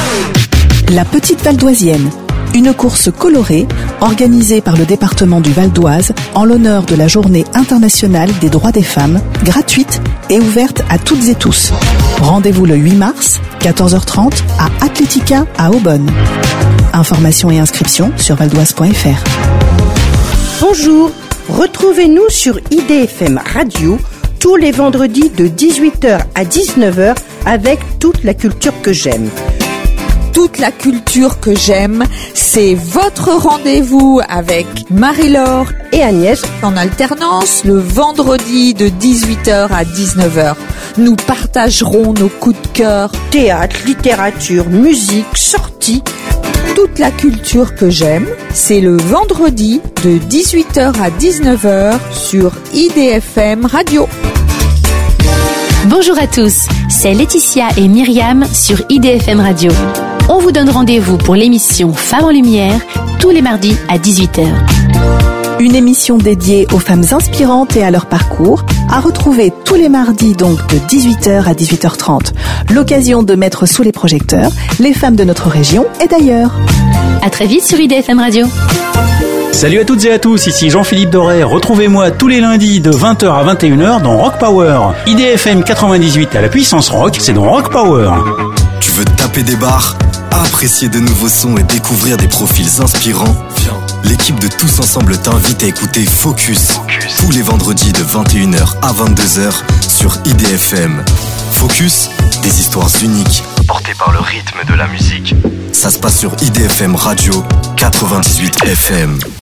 La Petite Valdoisienne, une course colorée organisée par le département du Val d'Oise en l'honneur de la Journée internationale des droits des femmes, gratuite et ouverte à toutes et tous. Rendez-vous le 8 mars, 14h30 à Atletica à Aubonne. Informations et inscriptions sur valdoise.fr. Bonjour, retrouvez-nous sur IDFM Radio tous les vendredis de 18h à 19h avec toute la culture que j'aime. Toute la culture que j'aime, c'est votre rendez-vous avec Marie-Laure et Agnès en alternance le vendredi de 18h à 19h. Nous partagerons nos coups de cœur, théâtre, littérature, musique, sorties. Toute la culture que j'aime, c'est le vendredi de 18h à 19h sur IDFM Radio. Bonjour à tous, c'est Laetitia et Myriam sur IDFM Radio. On vous donne rendez-vous pour l'émission Femmes en Lumière tous les mardis à 18h. Une émission dédiée aux femmes inspirantes et à leur parcours, à retrouver tous les mardis donc de 18h à 18h30. L'occasion de mettre sous les projecteurs les femmes de notre région et d'ailleurs. À très vite sur IDFM Radio. Salut à toutes et à tous, ici Jean-Philippe Doré. Retrouvez-moi tous les lundis de 20h à 21h dans Rock Power. IDFM 98 à la puissance rock, c'est dans Rock Power. Tu veux taper des barres, apprécier de nouveaux sons et découvrir des profils inspirants? L'équipe de Tous Ensemble t'invite à écouter Focus, tous les vendredis de 21h à 22h sur IDFM. Focus, des histoires uniques, portées par le rythme de la musique. Ça se passe sur IDFM Radio 98 FM.